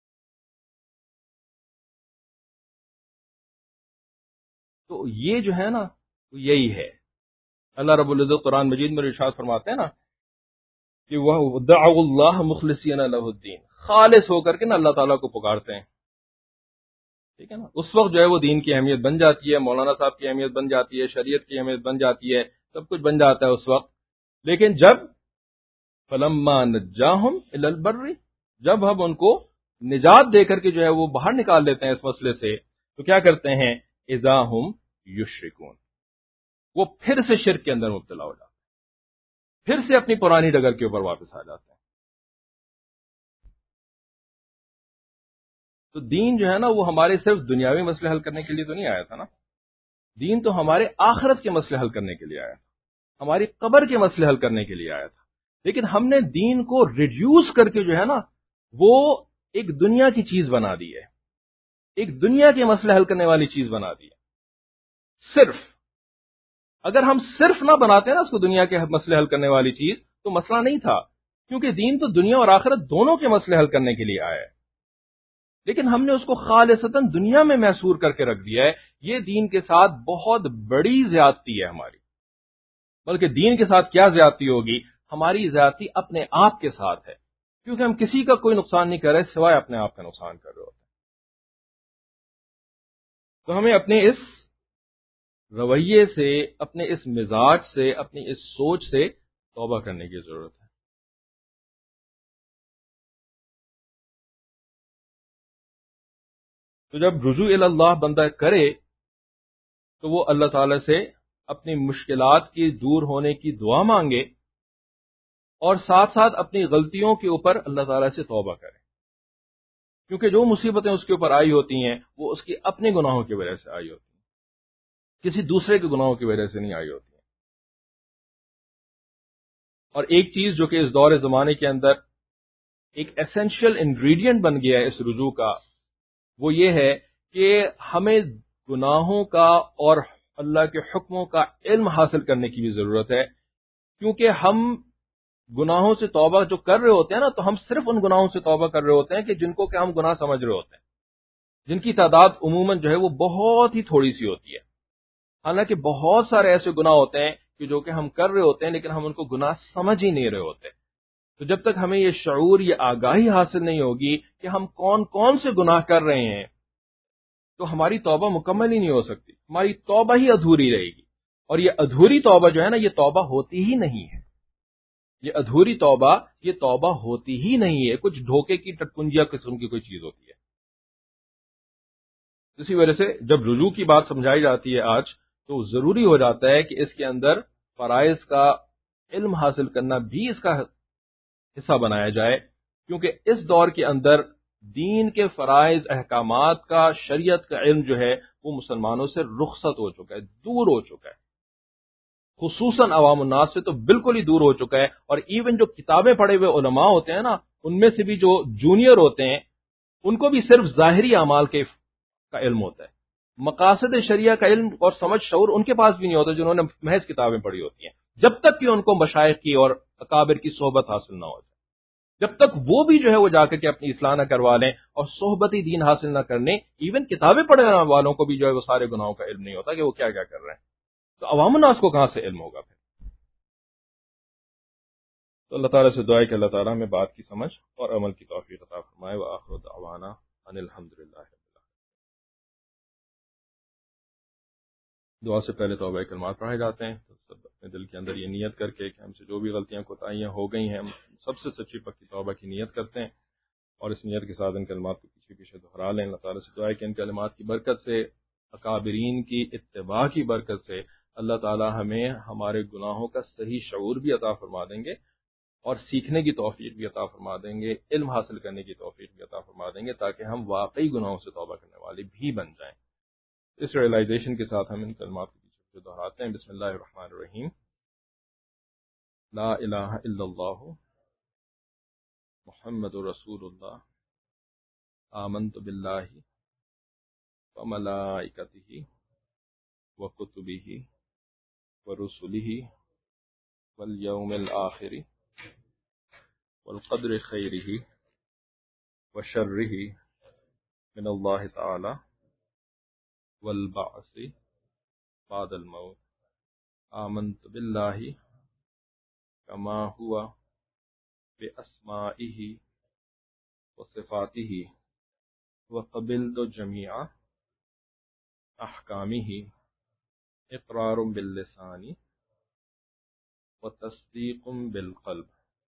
تو یہ جو ہے نا یہی ہے. اللہ رب العزت قرآن مجید میں ارشاد فرماتے ہیں نا کہ وہ دعوا اللہ مخلصین لہ الدین، خالص ہو کر کے نا اللہ تعالیٰ کو پکارتے ہیں. ٹھیک ہے نا، اس وقت جو ہے وہ دین کی اہمیت بن جاتی ہے، مولانا صاحب کی اہمیت بن جاتی ہے، شریعت کی اہمیت بن جاتی ہے، سب کچھ بن جاتا ہے اس وقت. لیکن جب فلما نجاہم الی البر، جب ہم ان کو نجات دے کر کے جو ہے وہ باہر نکال لیتے ہیں اس مسئلے سے، تو کیا کرتے ہیں؟ اذا ہم یشرکون، وہ پھر سے شرک کے اندر مبتلا ہو جاتے ہیں، پھر سے اپنی پرانی ڈگر کے اوپر واپس آ جاتے ہیں. تو دین جو ہے نا وہ ہمارے صرف دنیاوی مسئلے حل کرنے کے لیے تو نہیں آیا تھا نا، دین تو ہمارے آخرت کے مسئلے حل کرنے کے لیے آیا تھا، ہماری قبر کے مسئلے حل کرنے کے لیے آیا تھا. لیکن ہم نے دین کو ریڈیوس کر کے جو ہے نا وہ ایک دنیا کی چیز بنا دی ہے، ایک دنیا کے مسئلے حل کرنے والی چیز بنا دی ہے. صرف اگر ہم صرف نہ بناتے ہیں نا اس کو دنیا کے مسئلے حل کرنے والی چیز، تو مسئلہ نہیں تھا، کیونکہ دین تو دنیا اور آخرت دونوں کے مسئلے حل کرنے کے لیے آیا ہے، لیکن ہم نے اس کو خالصتاً دنیا میں محصور کر کے رکھ دیا ہے۔ یہ دین کے ساتھ بہت بڑی زیادتی ہے ہماری، بلکہ دین کے ساتھ کیا زیادتی ہوگی؟ ہماری زیادتی اپنے آپ کے ساتھ ہے، کیونکہ ہم کسی کا کوئی نقصان نہیں کر رہے سوائے اپنے آپ کا نقصان کر رہے ہوتے ہیں۔ تو ہمیں اپنے اس رویے سے، اپنے اس مزاج سے، اپنی اس سوچ سے توبہ کرنے کی ضرورت ہے۔ تو جب رجوع الی اللہ بندہ کرے تو وہ اللہ تعالی سے اپنی مشکلات کی دور ہونے کی دعا مانگے، اور ساتھ ساتھ اپنی غلطیوں کے اوپر اللہ تعالی سے توبہ کرے، کیونکہ جو مصیبتیں اس کے اوپر آئی ہوتی ہیں وہ اس کی اپنے گناہوں کی وجہ سے آئی ہوتی ہیں، کسی دوسرے کے گناہوں کی وجہ سے نہیں آئی ہوتی ہیں۔ اور ایک چیز جو کہ اس دور زمانے کے اندر ایک ایسنشل انگریڈینٹ بن گیا ہے اس رجوع کا، وہ یہ ہے کہ ہمیں گناہوں کا اور اللہ کے حکموں کا علم حاصل کرنے کی بھی ضرورت ہے، کیونکہ ہم گناہوں سے توبہ جو کر رہے ہوتے ہیں نا، تو ہم صرف ان گناہوں سے توبہ کر رہے ہوتے ہیں کہ جن کو کہ ہم گناہ سمجھ رہے ہوتے ہیں، جن کی تعداد عموماً جو ہے وہ بہت ہی تھوڑی سی ہوتی ہے۔ حالانکہ بہت سارے ایسے گناہ ہوتے ہیں کہ جو کہ ہم کر رہے ہوتے ہیں لیکن ہم ان کو گناہ سمجھ ہی نہیں رہے ہوتے۔ تو جب تک ہمیں یہ شعور، یہ آگاہی حاصل نہیں ہوگی کہ ہم کون کون سے گناہ کر رہے ہیں، تو ہماری توبہ مکمل ہی نہیں ہو سکتی، ہماری توبہ ہی ادھوری رہے گی۔ اور یہ ادھوری توبہ جو ہے نا، یہ توبہ ہوتی ہی نہیں ہے۔ یہ ادھوری توبہ یہ توبہ ہوتی ہی نہیں ہے، کچھ دھوکے کی ٹٹپنجیا قسم کی کوئی چیز ہوتی ہے۔ اسی وجہ سے جب رجوع کی بات سمجھائی جاتی ہے آج، تو ضروری ہو جاتا ہے کہ اس کے اندر فرائض کا علم حاصل کرنا بھی اس کا حصہ بنایا جائے، کیونکہ اس دور کے اندر دین کے فرائض، احکامات کا، شریعت کا علم جو ہے وہ مسلمانوں سے رخصت ہو چکا ہے، دور ہو چکا ہے، خصوصاً عوام الناس سے تو بالکل ہی دور ہو چکا ہے۔ اور ایون جو کتابیں پڑھے ہوئے علماء ہوتے ہیں نا، ان میں سے بھی جو جونیئر ہوتے ہیں ان کو بھی صرف ظاہری اعمال کے کا علم ہوتا ہے، مقاصد شریعہ کا علم اور سمجھ شعور ان کے پاس بھی نہیں ہوتا، جنہوں نے محض کتابیں پڑھی ہوتی ہیں، جب تک کہ ان کو مشائخ کی اور اکابر کی صحبت حاصل نہ ہو جائے، جب تک وہ بھی جو ہے وہ جا کر کے اپنی اصلاح نہ کروا لیں اور صحبتی دین حاصل نہ کرنے، ایون کتابیں پڑھنے والوں کو بھی جو ہے وہ سارے گناہوں کا علم نہیں ہوتا کہ وہ کیا کیا کر رہے ہیں، تو عوام الناس کو کہاں سے علم ہوگا پھر؟ تو اللہ تعالیٰ سے دعا ہے کہ اللہ تعالیٰ ہمیں بات کی سمجھ اور عمل کی توفیق عطا فرمائے۔ وآخر دعوانا ان الحمدللہ۔ دعا سے پہلے توبہ کلمات پڑھائے جاتے ہیں، تو سب اپنے دل کے اندر یہ نیت کر کے کہ ہم سے جو بھی غلطیاں کوتاہیاں ہو گئی ہیں، ہم سب سے سچی پکی توبہ کی نیت کرتے ہیں، اور اس نیت کے ساتھ ان کلمات کو پیچھے پیچھے دہرا لیں۔ اللہ تعالیٰ سے دعا ہے کہ ان کلمات کی برکت سے، اکابرین کی اتباع کی برکت سے اللہ تعالیٰ ہمیں ہمارے گناہوں کا صحیح شعور بھی عطا فرما دیں گے، اور سیکھنے کی توفیق بھی عطا فرما دیں گے، علم حاصل کرنے کی توفیق بھی عطا فرما دیں گے، تاکہ ہم واقعی گناہوں سے توبہ کرنے والے بھی بن جائیں۔ اس ریئلائزیشن کے ساتھ ہم ان کلمات کو پیچھے پیچھے دہراتے ہیں۔ بسم اللہ الرحمن الرحیم۔ لا الہ الا اللہ محمد رسول اللہ، آمنت باللہ وملائکتہ وکتبہ ورسلہ والیوم الآخر والقدر خیرہ وشرہ من اللہ تعالی والبعث بعد الموت۔ آمنت باللہ کما ہوا باسمائہ وصفاتہ وقبلت جمیع احکامہ اقرار باللسان وتصدیق بالقلب۔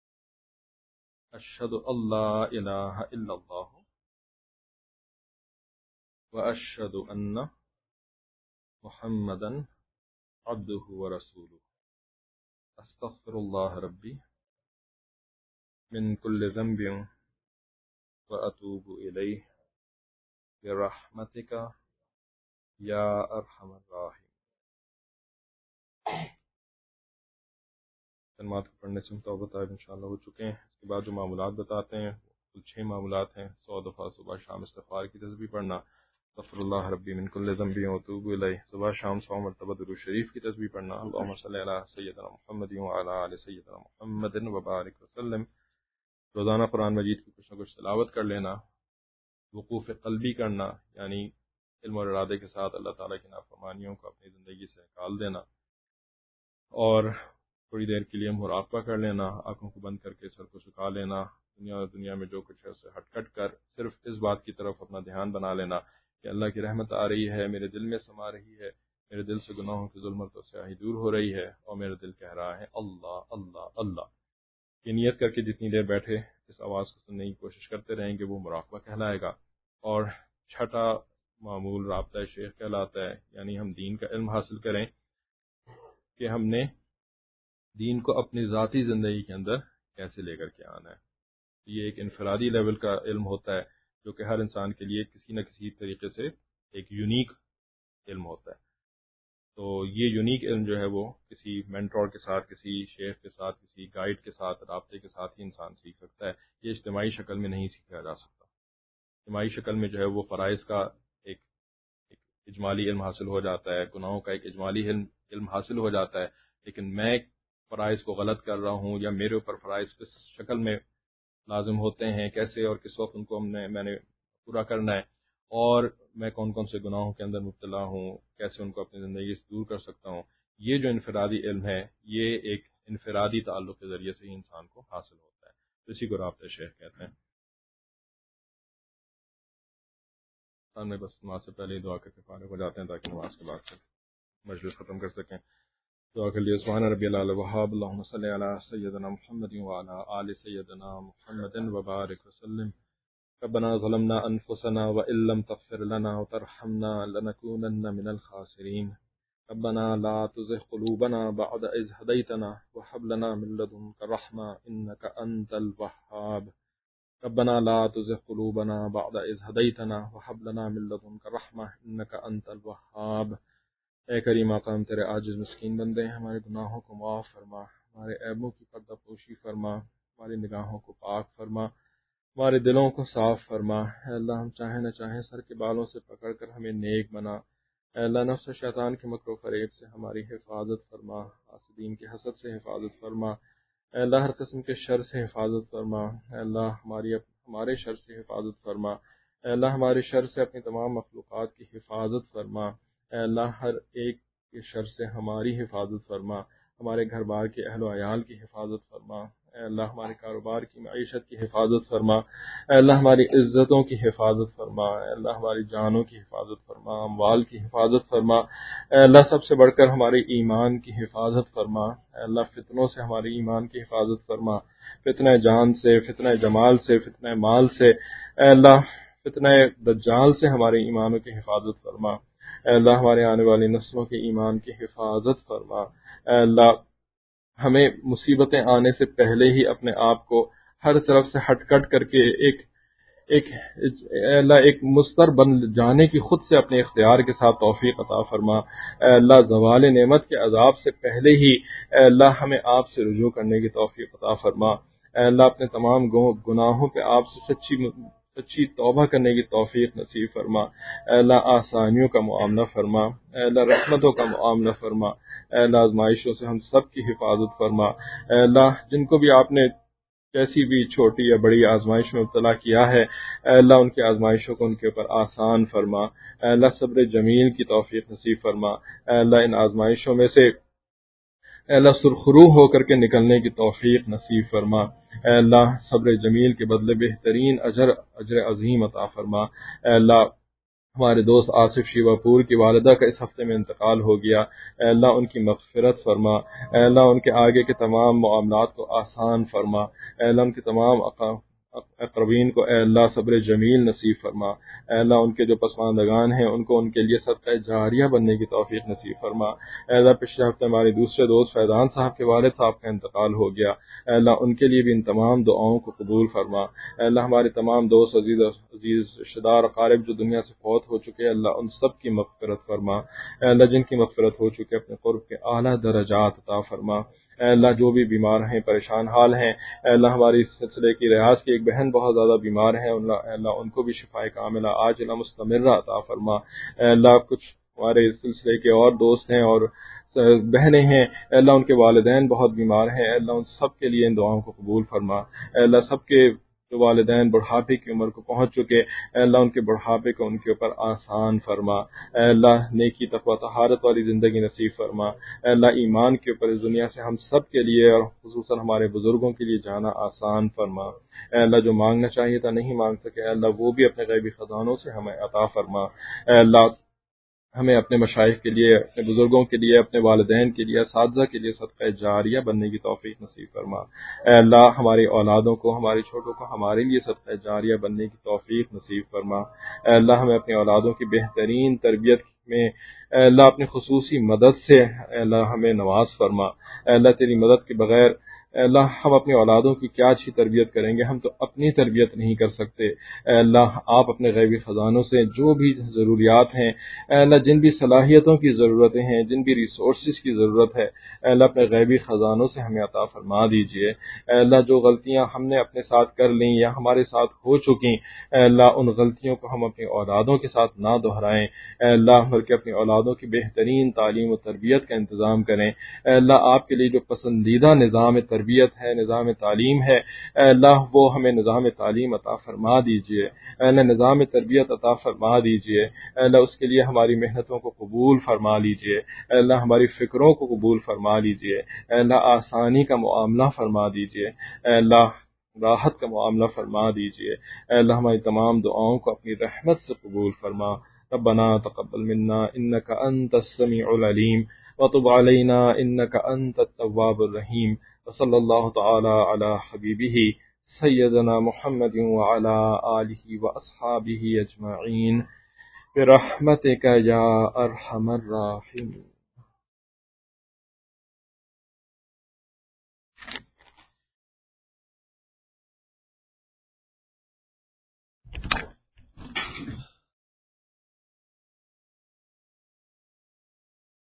اشہد ان لا الہ الا اللہ واشہد ان محمدا عبدہ ورسولہ۔ استغفر اللہ ربی من کل ذنب واتوب الیہ برحمتک یا ارحم الراحمین۔ کلمات کو پڑھنے سے توبہ طائب انشاءاللہ ہو چکے ہیں۔ اس کے بعد جو معمولات بتاتے ہیں، کل چھ معمولات ہیں۔ سو دفعہ صبح شام استغفار کی تسبیح پڑھنا، استغفر اللہ ربی من کل ذنب واتوب الیہ. صبح شام سو مرتبہ درود شریف کی تسبیح پڑھنا. اللہم صلی علی سیدنا محمد وعلی آل سیدنا محمد وبارک وسلم. روزانہ قرآن مجید کی کچھ نہ کچھ تلاوت کر لینا. وقوف قلبی کرنا، یعنی علم اور ارادے کے ساتھ اللہ تعالیٰ کی نافرمانیوں کو اپنی زندگی سے نکال دینا، اور تھوڑی دیر کے لیے مراقبہ کر لینا، آنکھوں کو بند کر کے سر کو جھکا لینا. دنیا اور دنیا میں جو کچھ ہے اس سے ہٹ کٹ کر صرف اس بات کی طرف اپنا دھیان بنا لینا کہ اللہ کی رحمت آ رہی ہے، میرے دل میں سما رہی ہے، میرے دل سے گناہوں کی ظلمت و سیاہی دور ہو رہی ہے، اور میرا دل کہہ رہا ہے اللہ اللہ اللہ. یہ نیت کر کے جتنی دیر بیٹھے اس آواز کو سننے کی کوشش کرتے رہیں گے وہ مراقبہ کہلائے گا. اور چھٹا معمول رابطہ شیخ کہلاتا ہے، یعنی ہم دین کا علم حاصل کریں کہ ہم نے دین کو اپنی ذاتی زندگی کے اندر کیسے لے کر کے آنا ہے. یہ ایک انفرادی لیول کا علم ہوتا ہے جو کہ ہر انسان کے لیے کسی نہ کسی طریقے سے ایک یونیک علم ہوتا ہے. تو یہ یونیک علم جو ہے وہ کسی مینٹور کے ساتھ، کسی شیخ کے ساتھ، کسی گائیڈ کے ساتھ، رابطے کے ساتھ ہی انسان سیکھ سکتا ہے. یہ اجتماعی شکل میں نہیں سیکھا جا سکتا. اجتماعی شکل میں جو ہے وہ فرائض کا ایک, ایک اجمالی علم حاصل ہو جاتا ہے، گناہوں کا ایک اجمالی علم علم حاصل ہو جاتا ہے، لیکن میں فرائض کو غلط کر رہا ہوں یا میرے اوپر فرائض کس شکل میں لازم ہوتے ہیں، کیسے اور کس وقت ان کو ہم نے میں نے پورا کرنا ہے، اور میں کون کون سے گناہوں کے اندر مبتلا ہوں، کیسے ان کو اپنی زندگی سے دور کر سکتا ہوں. یہ جو انفرادی علم ہے یہ ایک انفرادی تعلق کے ذریعے سے ہی انسان کو حاصل ہوتا ہے. اسی کو رابطہ شیخ کہتے ہیں. میں بس نماز سے پہلے ہی دعا کر کے فارغ ہو جاتے ہیں تاکہ نماز کے بعد مجلس ختم کر سکیں. دعا کر لیے. سبحان ربی العلی وہاب. اللہم صلی علی سیدنا محمد وعلی آل سیدنا محمد وبارک وسلم. ربنا ظلمنا انفسنا وان لم تغفر لنا وترحمنا لنكونن من الخاسرین. ربنا لا تزغ قلوبنا بعد اذ هديتنا وهب لنا من لدنك رحمة انك انت الوهاب. ربنا لا تزغ قلوبنا بعد اذ هديتنا وهب لنا من لدنك رحمة انك انت الوهاب. اے کریم آقا، ہم تیرے عاجز مسکین بندے ہیں، ہمارے گناہوں کو معاف فرما، ہمارے عیبوں کی پردہ پوشی فرما، ہماری نگاہوں کو پاک فرما، ہمارے دلوں کو صاف فرما. اے اللہ، ہم چاہیں نہ چاہیں سر کے بالوں سے پکڑ کر ہمیں نیک بنا. اے اللہ، نفس و شیطان کے مکر و فریب سے ہماری حفاظت فرما، حاسدین کی حسد سے حفاظت فرما. اے اللہ، ہر قسم کے شر سے حفاظت فرما. اے اللہ، ہماری ہمارے شر سے حفاظت فرما. اے اللہ، ہمارے شر سے اپنی تمام مخلوقات کی حفاظت فرما. اے اللہ، ہر ایک کے شر سے ہماری حفاظت فرما، ہمارے گھر بار کے اہل و عیال کی حفاظت فرما. اے اللہ، ہمارے کاروبار کی معیشت کی حفاظت فرما. اے اللہ، ہماری عزتوں کی حفاظت فرما. اے اللہ، ہماری جانوں کی حفاظت فرما، اموال کی حفاظت فرما. اے اللہ، سب سے بڑھ کر ہمارے ایمان کی حفاظت فرما. اے اللہ، فتنوں سے ہمارے ایمان کی حفاظت فرما، فتنہ جان سے، فتنہ جمال سے، فتنہ مال سے. اے اللہ، فتنہ دجال سے ہمارے ایمانوں کی حفاظت فرما. اے اللہ، ہمارے آنے والی نسلوں کے ایمان کی حفاظت فرما. اے اللہ، ہمیں مصیبتیں آنے سے پہلے ہی اپنے آپ کو ہر طرف سے ہٹ کٹ کر کے ایک ایک اے اللہ ایک مستر بن جانے کی خود سے اپنے اختیار کے ساتھ توفیق عطا فرما. اے اللہ، زوال نعمت کے عذاب سے پہلے ہی اے اللہ ہمیں آپ سے رجوع کرنے کی توفیق عطا فرما. اے اللہ، اپنے تمام گناہوں پہ آپ سے سچی سچی توبہ کرنے کی توفیق نصیب فرما. اے اللہ، آسانیوں کا معاملہ فرما. اے اللہ، رحمتوں کا معاملہ فرما. اے اللہ، آزمائشوں سے ہم سب کی حفاظت فرما. اے اللہ، جن کو بھی آپ نے کیسی بھی چھوٹی یا بڑی آزمائش میں مبتلا کیا ہے، اے اللہ ان کی آزمائشوں کو ان کے اوپر آسان فرما. اے اللہ، صبر جمیل کی توفیق نصیب فرما. اے اللہ، ان آزمائشوں میں سے اے اللہ سرخرو ہو کر کے نکلنے کی توفیق نصیب فرما. اے اللہ، صبر جمیل کے بدلے بہترین اجر اجر عظیم عطا فرما. اے اللہ، ہمارے دوست آصف شیوا پور کی والدہ کا اس ہفتے میں انتقال ہو گیا. اے اللہ، ان کی مغفرت فرما. اے اللہ، ان کے آگے کے تمام معاملات کو آسان فرما. اے اللہ، ان کے تمام اقربین کو اے اللہ صبر جمیل نصیب فرما. اے اللہ، ان کے جو پسماندگان ہیں ان کو ان کے لیے صدقہ جاریہ بننے کی توفیق نصیب فرما. اے اللہ، پچھلے ہفتے ہمارے دوسرے دوست فیضان صاحب کے والد صاحب کا انتقال ہو گیا. اے اللہ، ان کے لیے بھی ان تمام دعاؤں کو قبول فرما. اے اللہ، ہمارے تمام دوست عزیز عزیز رشتہ دار اقارب جو دنیا سے فوت ہو چکے، اللہ ان سب کی مغفرت فرما. اے اللہ، جن کی مغفرت ہو چکے اپنے قرب کے اعلیٰ درجات عطا فرما. اے اللہ جو بھی بیمار ہیں، پریشان حال ہیں، اے اللہ ہماری سلسلے کی ریاض کی ایک بہن بہت زیادہ بیمار ہیں، اے اللہ ان کو بھی شفاء کاملہ عاجلہ مستمرہ عطا فرما۔ اے اللہ کچھ ہمارے سلسلے کے اور دوست ہیں اور بہنیں ہیں، اے اللہ ان کے والدین بہت بیمار ہیں، اے اللہ ان سب کے لیے ان دعاؤں کو قبول فرما۔ اے اللہ سب کے جو والدین بڑھاپے کی عمر کو پہنچ چکے، اے اللہ ان کے بڑھاپے کو ان کے اوپر آسان فرما۔ اے اللہ نیکی تقوی طہارت والی زندگی نصیب فرما۔ اے اللہ ایمان کے اوپر اس دنیا سے ہم سب کے لیے اور خصوصاً ہمارے بزرگوں کے لیے جانا آسان فرما۔ اے اللہ جو مانگنا چاہیے تھا نہیں مانگ سکے، اے اللہ وہ بھی اپنے غیبی خزانوں سے ہمیں عطا فرما۔ اے اللہ ہمیں اپنے مشائخ کے لیے، اپنے بزرگوں کے لیے، اپنے والدین کے لیے، اساتذہ کے لیے صدقہ جاریہ بننے کی توفیق نصیب فرما۔ اے اللہ ہماری اولادوں کو، ہماری چھوٹوں کو ہمارے لیے صدقہ جاریہ بننے کی توفیق نصیب فرما۔ اے اللہ ہمیں اپنے اولادوں کی بہترین تربیت میں اے اللہ اپنی خصوصی مدد سے اے اللہ ہمیں نواز فرما۔ اے اللہ تیری مدد کے بغیر اے اللہ ہم اپنی اولادوں کی کیا اچھی تربیت کریں گے، ہم تو اپنی تربیت نہیں کر سکتے۔ اے اللہ آپ اپنے غیبی خزانوں سے جو بھی ضروریات ہیں، اے اللہ جن بھی صلاحیتوں کی ضرورتیں ہیں، جن بھی ریسورسز کی ضرورت ہے، اے اللہ اپنے غیبی خزانوں سے ہمیں عطا فرما دیجئے۔ اے اللہ جو غلطیاں ہم نے اپنے ساتھ کر لیں یا ہمارے ساتھ ہو چکی، اے اللہ ان غلطیوں کو ہم اپنی اولادوں کے ساتھ نہ دہرائیں، اے اللہ بلکہ اپنی اولادوں کی بہترین تعلیم و تربیت کا انتظام کریں۔ اے اللہ آپ کے لیے جو پسندیدہ نظام تربیت ہے، نظام تعلیم ہے، اے اللہ وہ ہمیں نظام تعلیم عطا فرما دیجئے۔ اے اللہ نظام تربیت عطا فرما دیجئے۔ اے اللہ اس کے لیے ہماری محنتوں کو قبول فرما لیجئے۔ اے اللہ ہماری فکروں کو قبول فرما لیجئے۔ اے اللہ آسانی کا معاملہ فرما دیجئے۔ اے اللہ راحت کا معاملہ فرما دیجئے۔ اے اللہ ہماری تمام دعاؤں کو اپنی رحمت سے قبول فرما۔ ربنا تقبل منا انك انت السميع العليم وتب علينا انك انت التواب الرحيم وصلى الله تعالى على حبيبه سيدنا محمد وعلى آله وأصحابه أجمعين برحمتك يا أرحم الراحمين۔